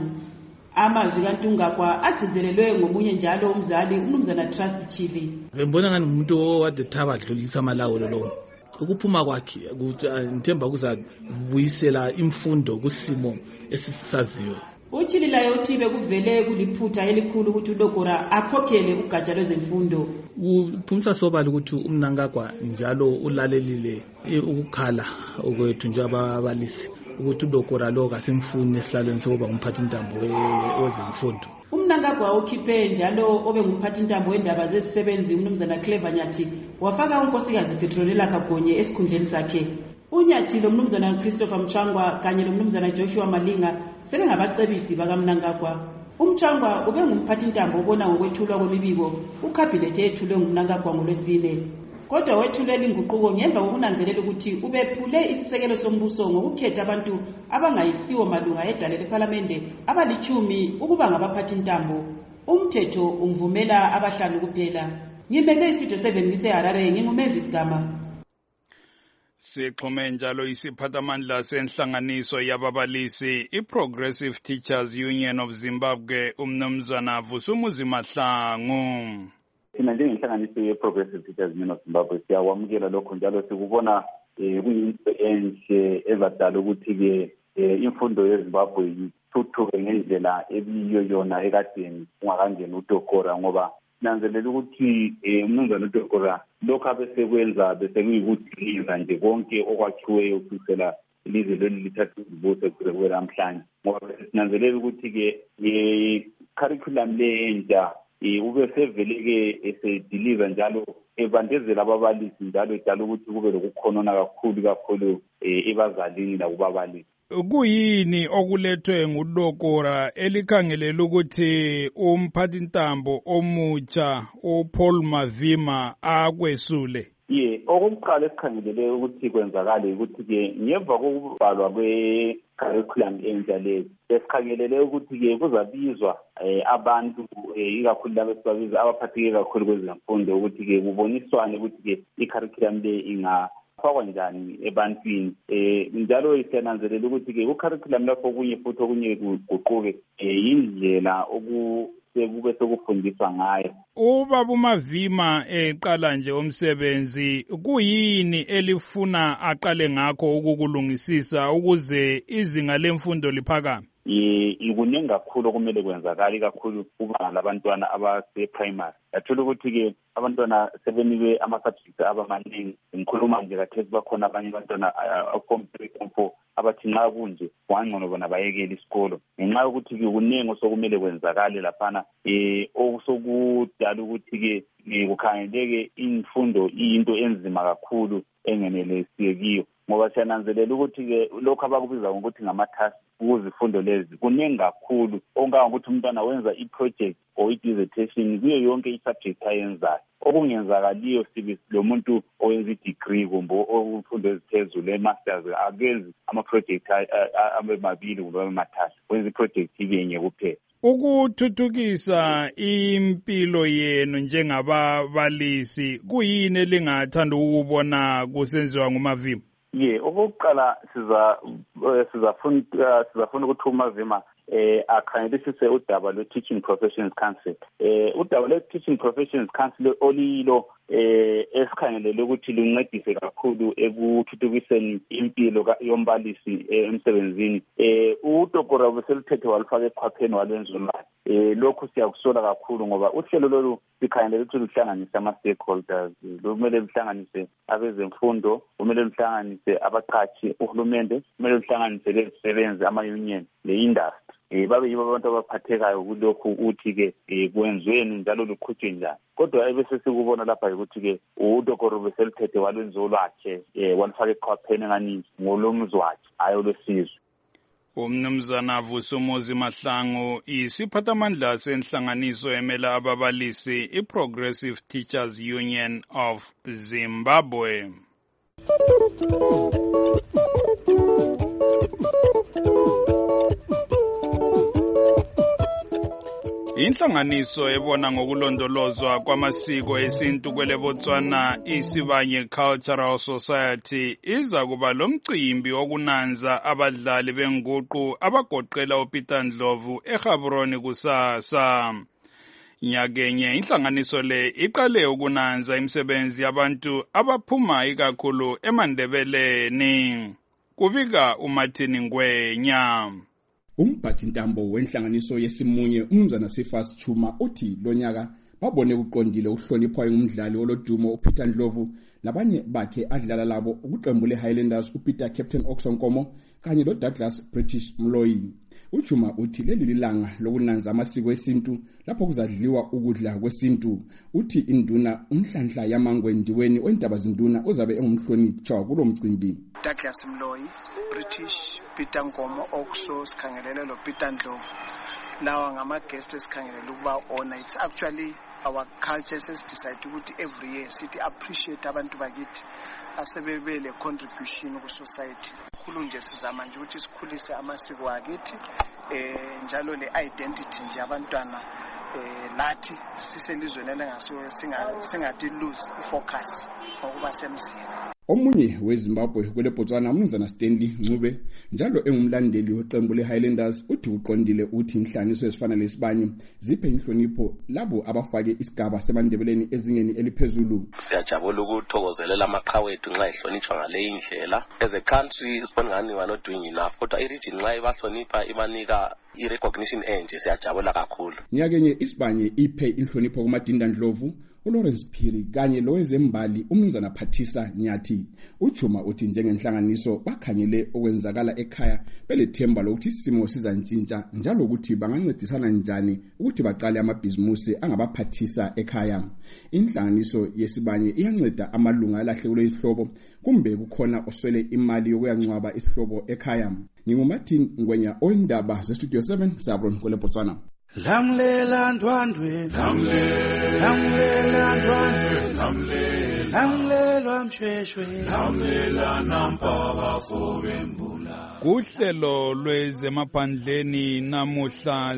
Amazwi kaNtungagwa agcizelelwe ngomunye njalo umzali umnumzana Trust Chivi. Ngibona ngani umuntu owade thaba dlulisa amalawulo lo. Ukuphuma kwakhe ukuthi ngithemba kuzabuyisela imfundo kusimo esisisaziyo. Uchililayo uthi bekuvele kuliphutha elikhulu ukuthi uDokora akhokhele ugatsha lwezemfundo. Uphumisa sobala ukuthi uMnangagwa njalo ulalelile ukukhala okwethu njengababalisi ukuthi uDokora lo kasimfuni esihlalweni sokuba ngumphathintambo wezemfundo. UMnangagwa ukhiphe njalo obengumphathintambo wendaba zezisebenzi umnumzana Clever Nyathi wafaka unkosikazi Petronella Kagonye esikhundleni sakhe. unyathi lomnumzana Christopher Mchangwa kanye lomnumzana Joshua Malinga sebengabacebisi bakaMnangagwa. UMchangwa ube ngumphathintambo obona ngokwethulwa kwemibiko ukhabhinethi ethulwe nguMnangagwa ngoLwesine. Kodwa wethulela inguquko ngemva kokunanzelela ukuthi ubephule isisekelo sombuso ngokukhetha abantu abangayisiwo malunga edale leParlamente abali10 ukuba ngabaphathintambo. Umthetho umvumela abahlanu kuphela. Ngimele istudio 7 ngiseHarare nginguMavis Gama. Sixhume njalo isiphathamandla senhlanganiso yababalisi iProgressive Teachers Union of Zimbabwe umnumzana Vusumuzi Mahlangu. Thina njengenhlanganiso ye-Progressive Teachers Union of Zimbabwe siyakwamukela lokho njalo sikubona kuyinto enhle ezadala ukuthi-ke imfundo yeZimbabwe ithuthuke ngendlela ebiyo yona ekadeni ungakangeni uDokora ngoba nanzelela ukuthi umnumzana uDokora lokho abesekwenza bese kuyikudiliza nje konke okwakhiweyo kusukela ilizwe leli lithatha izibuso kuze namhlanje ngoba sinanzelela ukuthi-ke i-curriculum le entsha ube sevele-ke esediliza njalo ebandezela ababalisi njalo edala ukuthi kube lokukhonona kakhulu ebazalini lakubabalisi. Kuyini okulethwe nguDokora elikhangelela ukuthi umphathintambo omutsha uPaul Mavima akwesule? Okokuqala esikhangelele ukuthi kwenzakale ukuthi-ke ngemva kokubhalwa kwe-curriculum entsha le esikhangelele ukuthi-ke kuzabizwa abantu ikakhulu labo esibabiza abaphatheke kakhulu kwezemfundo ukuthi-ke kuboniswane ukuthi-ke i-curriculum le ingafakwa njani ebantwini njalo siyananzelela ukuthi-ke ku-curriculum lapho okunye futhi okunye kuguquke yindlela kube sekufundiswa ngayo. Ubaba uMavima eqala nje umsebenzi kuyini elifuna aqale ngakho ukukulungisisa ukuze izinga lemfundo liphakame? Kuningi kakhulu okumele kwenzakala kakhulu kubanga labantwana abase-primary. Yathola ukuthi-ke abantwana sebenikwe ama-subjects abamaningi. Ngikhuluma nje kathesi bakhona abanye abantwana form 3 form 4 abathi nxa kunje kungangcono bona bayekele isikolo ngenxa yokuthi-ke kuningi osokumele kwenzakale laphana okusokudala ukuthi-ke kukhangeleke imfundo iyinto enzima kakhulu engenelesiyo kiyo ngoba siyananzelela ukuthi-ke lokhu abakubiza ngokuthi ngama-task kuzifundo lezi kuningi kakhulu okungangokuthi umntwana wenza i-project or i-dissertation kuyo yonke i-subject ayenzayo okungenzakaliyo lo muntu owenza i-degree kumbe okufundo eziphezulu e-masters akenzi ama-project amabili kumbe amathathu wenza i-project ibenye kuphela. Ukuthuthukisa impilo yenu njengababalisi kuyini elingathanda ukubona kusenziwa nguMavima? Okokuqala sizafuna ukuthi uMavima akhangelisise udaba lwe-Teaching Professions Council. Udaba lwe-Teaching Professions Council olilo esikhangelele ukuthi luncedise kakhulu ekuthuthukiseni impilo yombalisi emsebenzini. uDokora beselithethe walifaka eqhwapheni walwenza ulwazi. Lokhu siyakusola kakhulu ngoba uhlelo lolu sikhangelele ukuthi luhlanganise ama-stakeholders. Kumele luhlanganise abezemfundo, kumele luhlanganise abaqhashi, uhulumende, kumele luhlanganise lezisebenzi, ama-union, le-industry. Babe yibo abantu abaphathekayo kulokhu ukuthi-ke kwenziweni njalo luqhutshwe njani. Kodwa ebese sikubona lapha ukuthi-ke uDokora beselithethe walwenza olwakhe walifaka eqhwapheni engani ngolomzi wakhe hayi olwesizwe. Umnumzana Vusumuzi Mahlangu isiphathamandla senhlanganiso emela ababalisi iProgressive Teachers Union of Zimbabwe. Inhlanganiso ebona ngokulondolozwa kwamasiko esintu kwele Botswana iSibanye Cultural Society iza kuba lomcimbi okunanza abadlali benguqu abagoqela uPeter Ndlovu eGaborone kusasa. Nyakenye inhlanganiso le iqale ukunanza imisebenzi yabantu abaphuma ikakhulu eMandebeleni. Kubika uMartin Ngwenya. Umphathintambo wenhlanganiso yesimunye umnumzana Sifas Chuma uthi lonyaka wabone kuqondile ukuhlonipha umdlali olodumo uPeter Ndlovu labanye bakhe adlala labo ukuqembu leHighlanders uPeter Captain Oxonkomo kanye loDouglas British Mloyi. Uchuma uthi leli lilanga lokunanza amasiko esintu lapho kuzadliwa ukudla kwesintu. Uthi induna umhlanhla yamangwendiweni oindaba zinduna uzabe engumhloniphi kulo mcimbi. Douglas Mloyi, British, Peter Nkomo, Oxo, sikhangelele lo Peter Ndlovu. Lawa ngama-guest esikhangelele ukuba honor. It's actually our culture says decide ukuthi every year sithi appreciate abantu bakithi asebebe le contribution ku society. Khulu nje sizama nje ukuthi sikhulise amasiko akithi njalo le identity nje abantwana lathi siselizweni elengasuke singathi lose focus ngokuba semzini. Omunye weZimbabwe kwele Botswana uMnumzana Stanley Ncube njalo engumlandeli weqembu leHighlanders uthi uqondile uthi inhlaniso ezifana lesibanye ziphe inhlonipho labo abafake isigaba semandebeleni ezingeni eliphezulu. Siyajabula ukuthokozelela amaqhawethu nxa ehlonitshwa ngale indlela. As a country sibonani we are not doing enough kodwa iregion nxa ibahlonipha ibanika i-recognition enje siyajabula kakhulu. Nyakenye isibanye iphe inhlonipho kuMadinda Ndlovu uLawrence Phiri kanye lowezembali uMnumzana Phathisa Nyathi. Uchuma uthi njengenhlanganiso bakhanyele okwenzakala ekhaya belethemba lokuthi isimo sizantshintsha njalo ukuthi bangancedisana njani ukuthi baqale amabhizimusi angabaphathisa ekhaya. Inhlanganiso yesibanye iyanceda amalunga alahlekelwe isihlobo kumbe kukhona oswele imali yokuyancwaba isihlobo ekhaya. NginguMartin Ngwenya oindaba zeStudio 7 Sabron kwele Botswana. Lamlela ndwandwe lamlela ndwandwe lamlela mshweshwe lamlela nampaba fobembula. Kuhlelo lwezemaphandleni namuhla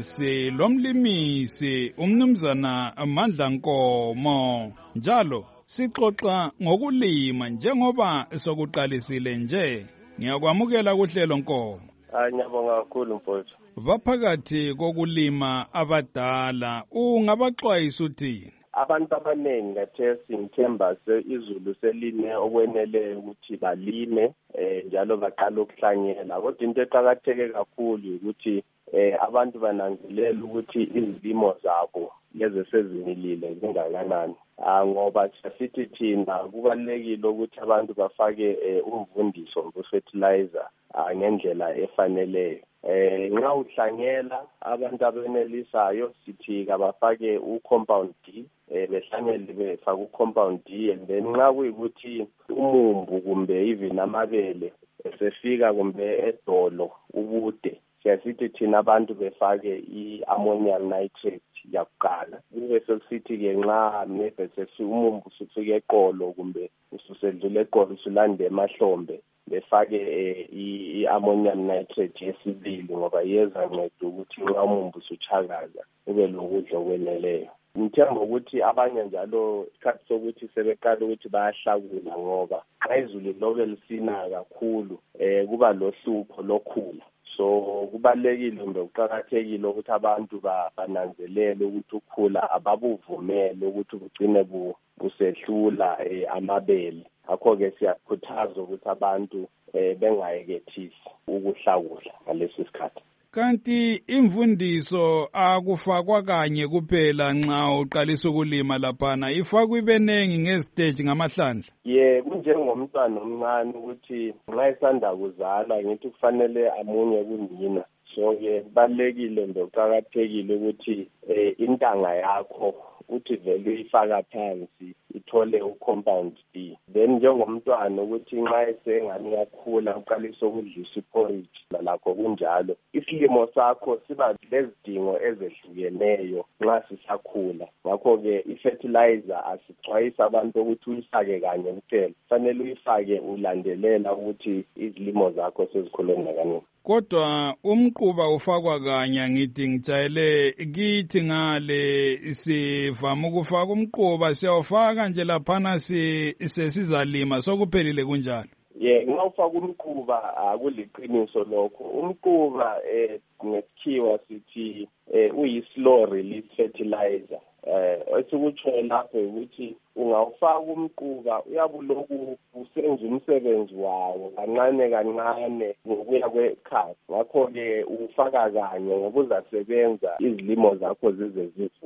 silomlimisi uMnumzana Mandla Nkomo. Njalo sixoxa ngokulima njengoba sokuqalisile nje. Ngiyakwamukela kuhlelo Nkomo. Ngiyabonga kakhulu mfowethu. Baphakathi kokulima abadala ungabaxwayisa uthini? Abantu abaningi ngathesi ngithemba izulu seline okwenele ukuthi balime njalo baqala ukuhlanyela. Kodwa into eqakatheke kakhulu ukuthi abantu bananzelela ukuthi izilimo zabo lezi sezimilile zingakanani. Ngoba sithi thina kubalekile ukuthi abantu bafake umvundiso ngofertilizer ngendlela efaneleyo. Nxa uhlanyela abantu abenelisayo sithi kabafake ucompound D behlanyele befaka ucompound D and then nxa kuyikuthi umumbu kumbe even amabele esefika kumbe edolo ubude siyasithi thina abantu befake i-ammonium nitrate yakuqala kube sekusithi-ke nxa maybe umumbu usufika eqolo kumbe ususedlula eqolo usulande emahlombe befake i-ammonium nitrate yesibili ngoba yezanceda ukuthi nxa umumbu usuchakaza ube lokudla okweneleyo. Ngithemba ukuthi abanye njalo isikhathi sokuthi sebeqala ukuthi bayahlakula ngoba xa izulu lobe lisina kakhulu kuba lohlupho lokhula. So kubalekile kumbe kuqakathekile ukuthi abantu bananzelele ukuthi ukhula ababuvumele ukuthi kugcine busehlula amabele. Akho-ke siyakhuthaza ukuthi abantu bengayekethisi ukuhlakula ngalesi sikhathi. Kanti imfundiso akufakwa kanye kuphela nxa uqalisa ukulima laphana, ifakwa ibenengi ngeziteji ngamahlandla. Kunjengomntwana omncane ukuthi nxa esanda kuzalwa ngithi kufanele amunye kunina. So-ke kubalulekile ndokuqakathekile ukuthi intanga yakho uthi vele uyifaka phansi ithole ucompound D. Then njengomntwana ukuthi nxa esengani yakhula uqalisa ukudlisa iporridge lakho kunjalo. Isilimo sakho siba lezidingo ezehlukeneyo nxa sisakhula. Ngakho-ke i-fertilizer asixwayisa abantu ukuthi uyifake kanye kuphela. Fanele uyifake ulandelela ukuthi izilimo zakho sezikhule ngakanani. Kodwa umquba ufakwa kanye ngithi ngijayele kithi ngale sivama ukufaka umquba siyawufaka nje laphana sesizalima sokuphelile kunjalo. Nxa ufaka umquba akuliqiniso lokho. Umquba ngesikhiwa sithi uyi-slow release fertilizer. Esikutsho lapho ukuthi ungawufaka umquba uyabuloku usenza umsebenzi wawo kancane kancane ngokuya kwekhathi. Ngakho-ke ufaka kanye ngokuzasebenza izilimo zakho zize zivuthwe.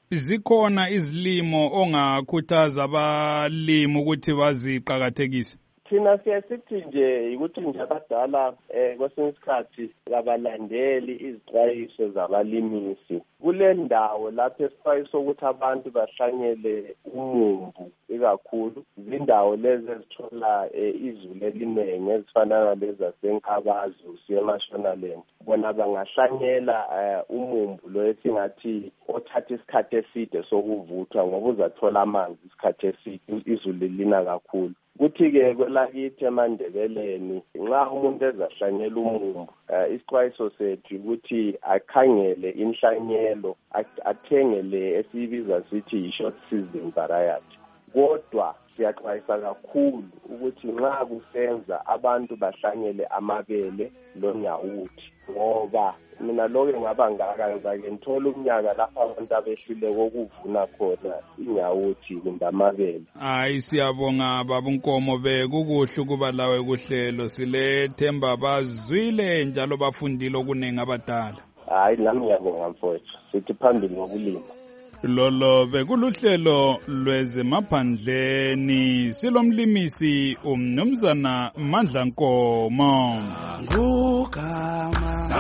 zikhona izilimo ongakhuthaza abalimi ukuthi baziqakathekise? Thina siyasithi nje ukuthi nje abadala kwesinye isikhathi abalandeli izixwayiso zabalimisi. Kule ndawo lapho esixwayiso ukuthi abantu bahlanyele umumbu ikakhulu, izindawo lezi ezithola izulu eliningi ezifana nalezi zaseNkabazo siyeMashonaland. Bona bangahlanyela umumbu lo esingathi othatha isikhathi eside sokuvuthwa ngoba uzathola amanzi isikhathi eside izulu lina kakhulu. Kuthi-ke kwelakithi eMandebeleni nxa umuntu ezahlanyela umumbu isixwayiso sethu ukuthi akhangele inhlanyelo athengele esiyibiza sithi yi-short season variety. Kodwa siyaxwayisa kakhulu ukuthi nxa kusenza abantu bahlanyele amabele lonyawuthi ngoba mina lokho ngaba ngaka ngizake ngithola umnyaka lapha abantu abehlule kokuvuna khona inyawuthi kumbe amabele. Hayi siyabonga baba Nkomo bekukuhle ukuba lawe kuhlelo silethemba bazwile njalo bafundile okuningi abadala. Hayi nami ngiyabonga mfowethu sithi phambili ngokulima. Lolo bekuluhlelo lwezemaphandleni silomlimisi umnumzana Mandla Nkomo. Ngugama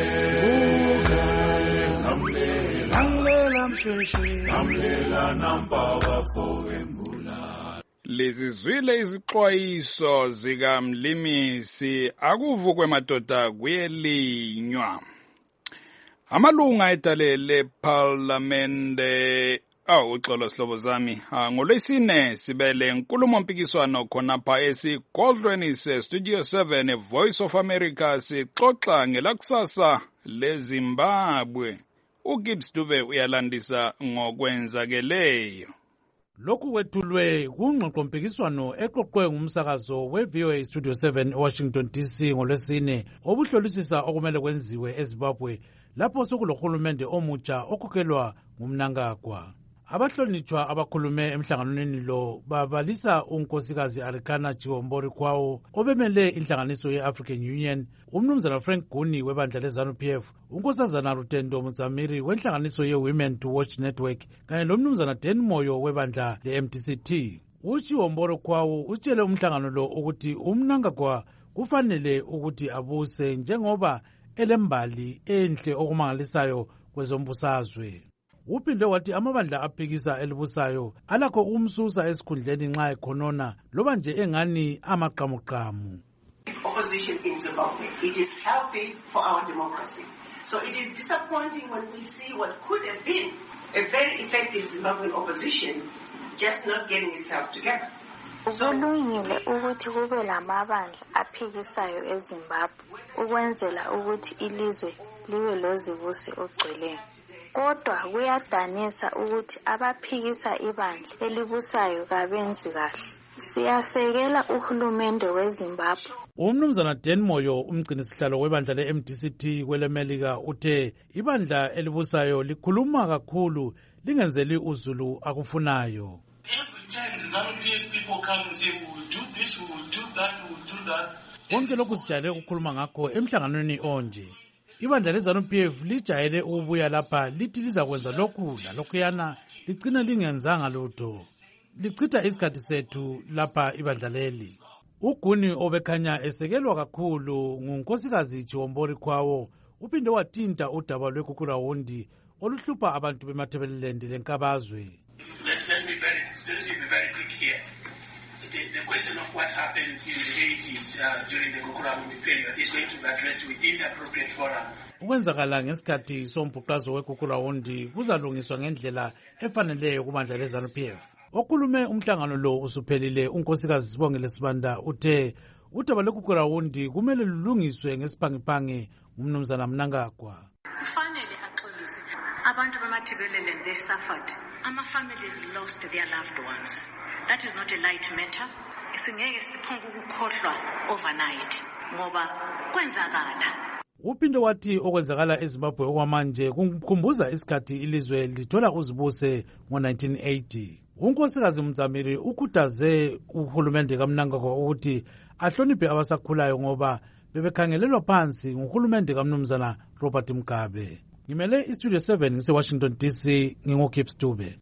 namlela mshweshwe namlela nampaba fowembula. Lizizwile izixwayiso zikamlimisi akuvukwe madoda kuyelinywa. Amalunga edale leParliamente uxolo sihlobo zami ngolwesine sibele nkulumo mpikiswano khonapha esigodlweni seStudio 7 Voice of America sixoxa ngelakusasa leZimbabwe. uGibbs Dube uyalandisa ngokwenzakeleyo. Lokhu kwethulwe kungxoxo mpikiswano eqoqwe ngumsakazo we-VOA Studio 7 eWashington DC ngolwesine obuhlolisisa okumele kwenziwe eZimbabwe lapho sokulohulumende omutsha okhokhelwa ngumNangagwa. Abahlonitshwa abakhulume emhlanganweni lo babalisa unkosikazi Arikana Chihombori Kwawo obemele inhlanganiso ye-African Union, umnumzana Frank Guni webandla leZANU-PF, unkosazana Rutendo Mutsamiri wenhlanganiso ye-Women to Watch Network kanye lomnumzana Dan Moyo webandla le-MTCT. uChihombori Kwawo utshele umhlangano lo ukuthi umNangagwa kufanele ukuthi abuse njengoba elembali enhle okumangalisayo kwezombusazwe. Uphinde wathi amabandla aphikisa elibusayo alakho umsusa esikhundleni nxa ekhonona loba nje engani amaqamuqamu. Opposition in Zimbabwe. It is healthy for our democracy. So it is disappointing when we see what could have been a very effective Zimbabwean opposition just not getting itself together. Kulungile ukuthi kube lamabandla aphikisayo eZimbabwe ukwenzela ukuthi ilizwe libe lozibusi ogcweleyo. Kodwa kuyadanisa ukuthi abaphikisa ibandla elibusayo kabenzi kahle. Siyasekela uhulumende weZimbabwe. Umnumzana Dan Moyo umgcinisihlalo webandla le-MTCT kwelemelika uthe ibandla elibusayo likhuluma kakhulu lingenzeli uzulu akufunayo. Every time the ZANU-PF people come and say, we will do this, we will do that, we will do that. Konke lokhu sijayele ukukhuluma ngakho emhlanganweni onje. Ibandla leZANU-PF lijayele ukubuya lapha lithi lizakwenza lokhu lalokhuyana ligcina lingenzanga lutho. Lichitha isikhathi sethu lapha ibandla leli. uGuni obekhanya esekelwa kakhulu ngunkosikazi Chihombori Kwawo uphinde wathinta udaba lweKukurawundi oluhlupha abantu bemathebeleland lenkabazwe. Let me be very quick here. The question of what happened in the 80s during the Kukurawundi period is going to be addressed within the appropriate forum. Ukwenzakala ngesikhathi sombhuqazo weKukurawundi kuzalungiswa ngendlela efaneleyo kubandla leZANU-PF. Okhulume umhlangano lo usuphelile unkosikazi Sibongile Sibanda uthe udaba lweKukurawundi kumele lulungiswe ngesiphangipangi ngumnumzana Mnangagwa. Kufanele axolise abantu bemathebeleland they suffered. Ama families lost their loved ones. That is not a light matter. Isingeke siphonge ukukhohlwa overnight ngoba kwenzakala. Uphinde wathi okwenzakala eZimbabwe okwamanje kumkhumbuza isikhathi ilizwe lithola uzibuse ngo-1980. Unkosikazi Mutsamiri ukhuthaze uhulumende kaMnangagwa ukuthi ahloniphe abasakhulayo ngoba bebekhangelelwa phansi nguhulumende kaMnumzana Robert Mugabe. ngimele istudio 7 ngise-Washington DC, ngingokip Stube.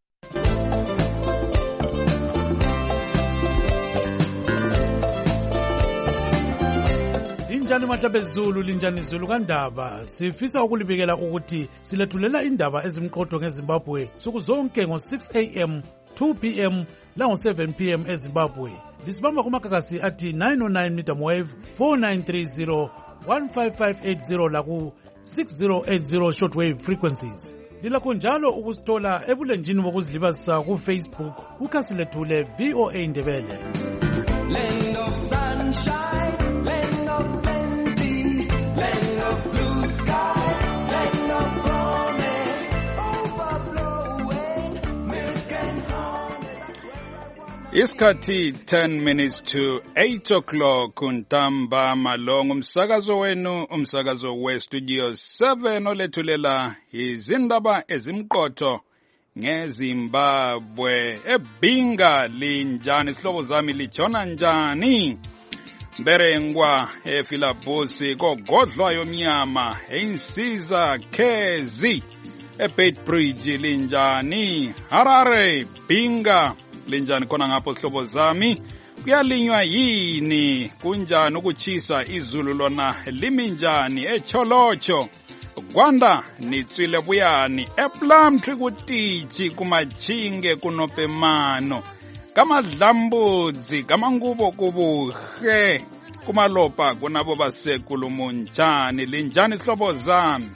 Linjani mahlabezulu, linjani Zulu kaNdaba. Sifisa ukulibikela ukuthi silethulela indaba ezimqotho ngeZimbabwe suku zonke ngo-6 am, 2 pm lango-7 pm eZimbabwe. Lisibamba kumakakasi athi 909 medium wave, 4930, 15580 laku 6080 shortwave frequencies. Lilakho njalo ukusithola ebulenjini bokuzilibazisa ku-Facebook kukhasi lethu le-VOA Ndebele. Land of sunshine, land of plenty, land of blue sky, land of promise, overflowing milk and honey. Isikhathi 10 minutes to 8 o'clock untamba malongo, umsakazo wenu, umsakazo we-Studio 7 olethulela izindaba ezimqotho ngeZimbabwe. Ebinga linjani, isihlobo zami litshona njani? Mberengwa efilabusi kogodlwa yomnyama einsiza khezi eBeitbridge linjani? Harare Binga linjani khona ngapho sihlobo zami? Kuyalinywa yini? Kunjani ukuchisa izulu lona limi njani eCholocho? Gwanda nitswile buyani ePlumtree kutichi kumachinge kunopemano kamadlambudzi kamangubo kubuhe kumalopa kunabo basekulu munjani linjani sihlobo zami?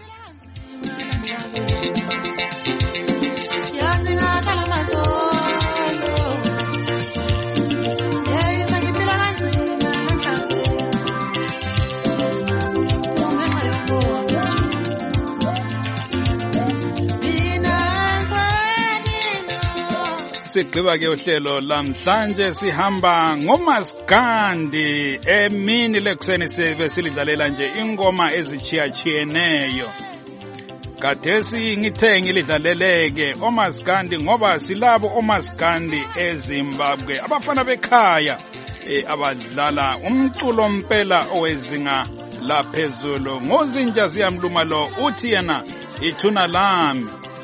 Sigqiba ke uhlelo lamhlanje sihamba ngomaskandi emini lekuseni silidlalela nje ingoma ezichiyachiyeneyo. Kadesi ngithe ngilidlaleleke omaskandi ngoba silabo omaskandi eZimbabwe abafana bekhaya abadlala umculo mpela owezinga laphezulu. Ngozinja ziyamluma lo uthi yena ithuna lami.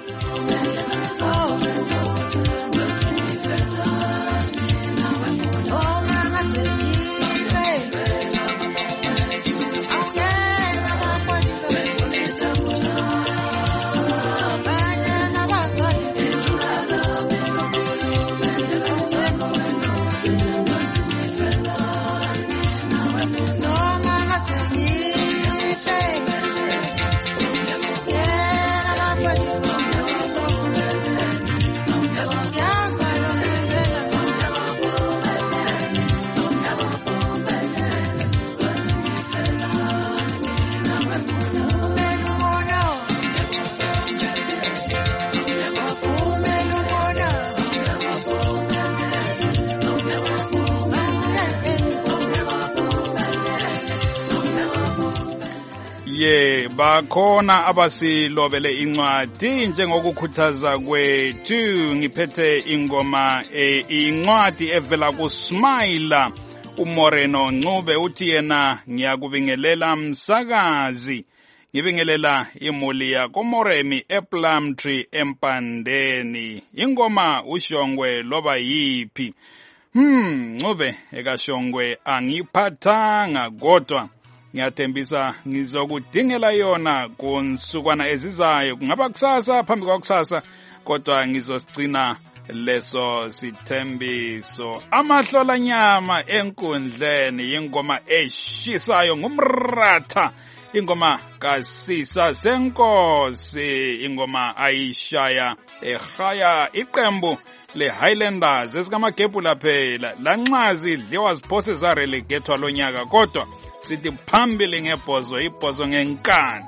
Bakhona abasilobele incwadi njengokukhuthaza kwethu. Ngiphethe ingoma incwadi evela kuSmile uMoreno Ncube uthi yena ngiyakubingelela msakazi, ngibingelela imuli yakoMoremi ePlumtree eMpandeni. Ingoma uShongwe loba yiphi? Ncube ekashongwe angiphathanga kodwa ngiyathembisa ngizokudingela yona kunsukwana ezizayo, kungaba kusasa phambi kwakusasa, kodwa ngizosigcina leso sithembiso. Amahlola nyama enkundleni, ingoma eshisayo ngumratha, ingoma kaSisa Senkosi, ingoma ayishaya ehaya iqembu leHighlanders esikamagebhu laphela. Lanxazi idliwa ziphose zarelegathwa lonyaka kodwa sithi phambili ngebhozo, ibhozo ngenkani.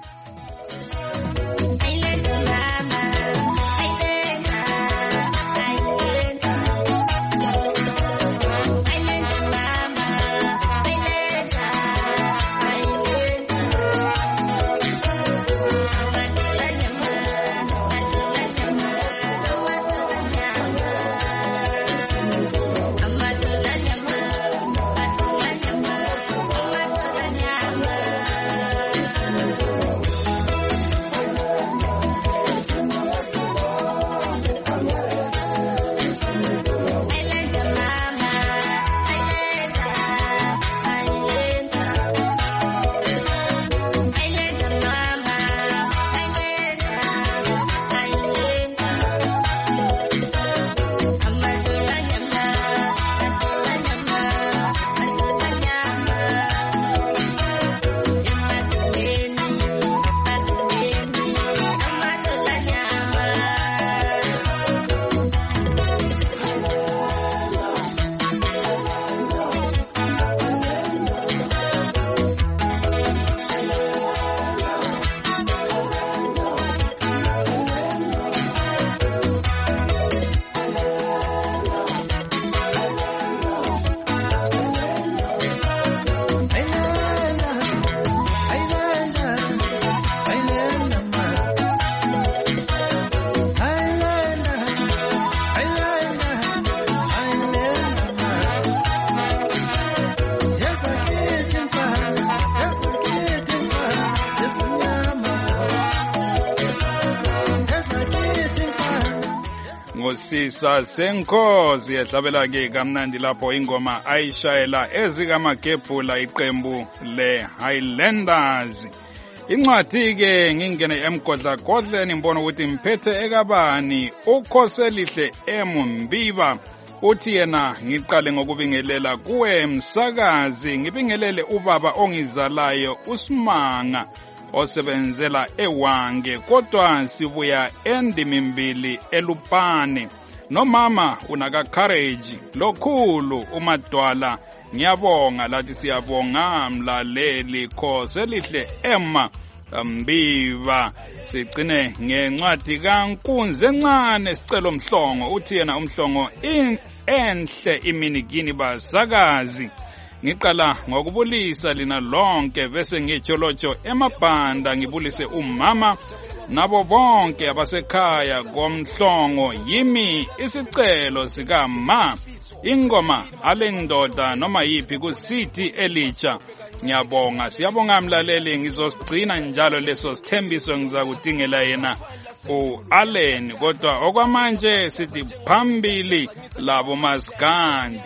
sisasenkosi yahlabela-ke kamnandi lapho ingoma ayishayela ezikamagebhula iqembu le-Highlanders. Incwadi-ke ngingene emgodlagodleni ngibona ukuthi mphethe ekabani uKhoselihle Mbiba. Uthi yena ngiqale ngokubingelela kuwe msakazi, ngibingelele ubaba ongizalayo uSimanga osebenzela eWange kodwa sibuya endimimbili eLupane. Nomama unaka courage lokhulu uMadwala. Ngiyabonga lathi siyabonga mlaleli Khoselihle Mbiba. Sigcine ngencwadi kaNkunzi encane sicelo Mhlongo. Uthi yena uMhlongo enhle iminikini basakazi. Ngiqala ngokubulisa lina lonke bese ngijolojo emabhanda ngibulise umama nabo bonke abasekhaya koMhlongo. Yimi isicelo sikama ingoma alendoda noma yipi kuSithi Elitsha. Ngiyabonga, siyabonga mlaleli, ngizosigcina njalo leso sithembiso ngizakudingela yena uAllen kodwa okwamanje sithi phambili labo maskandi.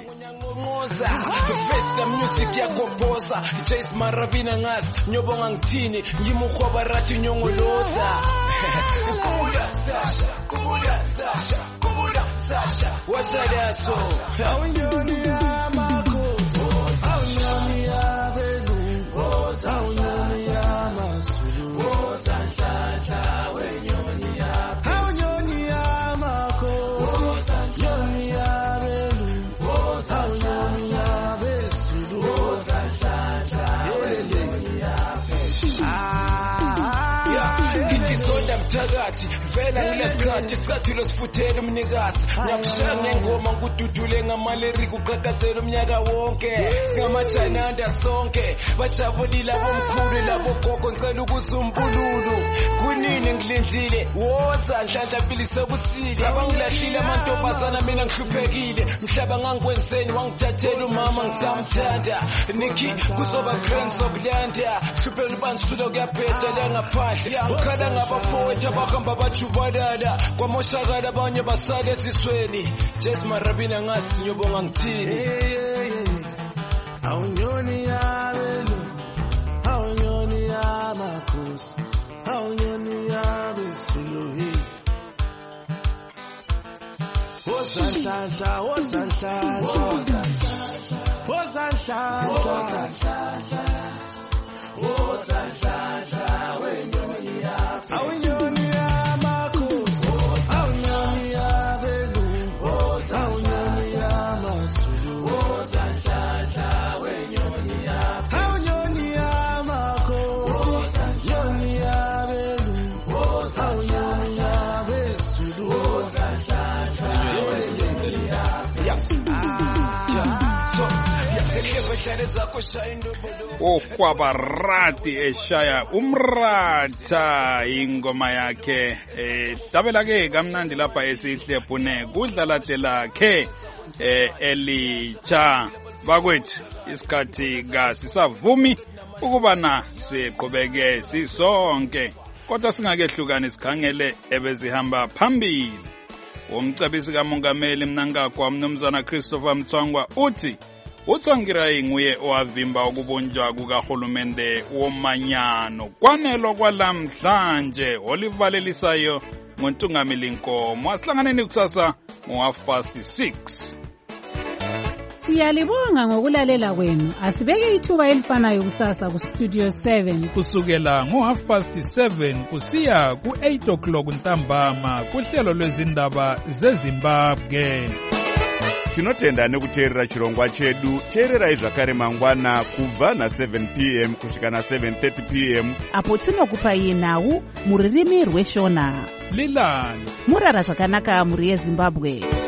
Festa music yakopoza Jace Marabina ngas nyobonga ngithini ngimukhwaba rathi nyongoloza Kubula Sasha wasadaso awunyoni yamakhosi awunyoni yabelu awunyoni yamasulu wosanhlanhla wenyoni yaphi awunyoni yamakhosi nyoni yabelu awunyoni yabesulu wosanhlanhla wenyoni yaphi ngitizonda mthakathi vela ngilesikhathi isicathulo sifuthela umnikazi ngiyakushaya ngengoma ngududule ngamaleriki uqhaqhazela umnyaka wonke singamajayinanda sonke bajabulile abomkhulu labogogo ngicela ukuzumbululu kunini ngilindile woza nhlanhla mpili sebusile abangilahlile amantombazana mina ngihluphekile mhlaba ngangikwenzeni wangithathela umama ngisamthanda niki kuzoba grand sokulanda hluphela ubansulo kuyaphetha la ngaphandle ukhala ngabafowethu abahamba bajubalala kwamoshakala abanye basale ezisweni Jace Marabina ngasi nyobonga ngithini awunyoni yabelu awunyoni yamakhosi awunyoni yabesulu wosanhlanhla wenyoni yaphi awunyoni yamakhosi awunyoni yabelu awunyoni yamasulu wosanhlanhla wenyoni yaphi awunyoni yamakhosi nyoni yabelu awunyoni yabesulu wosanhlanhla wenyoni yaphi Ukhwabarati eshaya umratha ingoma yakhe hlabela-ke kamnandi lapha esihlephune kudlalate lakhe Elitsha. Bakwethu isikhathi kasisavumi ukubana siqhubeke sisonke kodwa singakehlukani sikhangele ebezihamba phambili. Umcebisi kamongameli Mnangagwa Mnumzana Christopher Mtswangwa uthi uTsvangirai nguye owavimba ukubunjwa kukahulumende womanyano. Kwanelo kwalamhlanje olivalelisayo ngoNtungamili Nkomo. Asihlanganeni kusasa ngo6:30. Siyalibonga ngokulalela kwenu. Asibeke ithuba elifanayo kusasa kuStudio 7 kusukela ngo7:30 kusiya ku8 ntambama kuhlelo lwezindaba zeZimbabwe. Tinotenda nekuteerera chirongwa chedu. Teererai zvakare mangwana kubva na7 p.m. kusvika na7:30 p.m. apo tinokupai nhau muririmi rweShona. Lilani murara zvakanaka muri yeZimbabwe.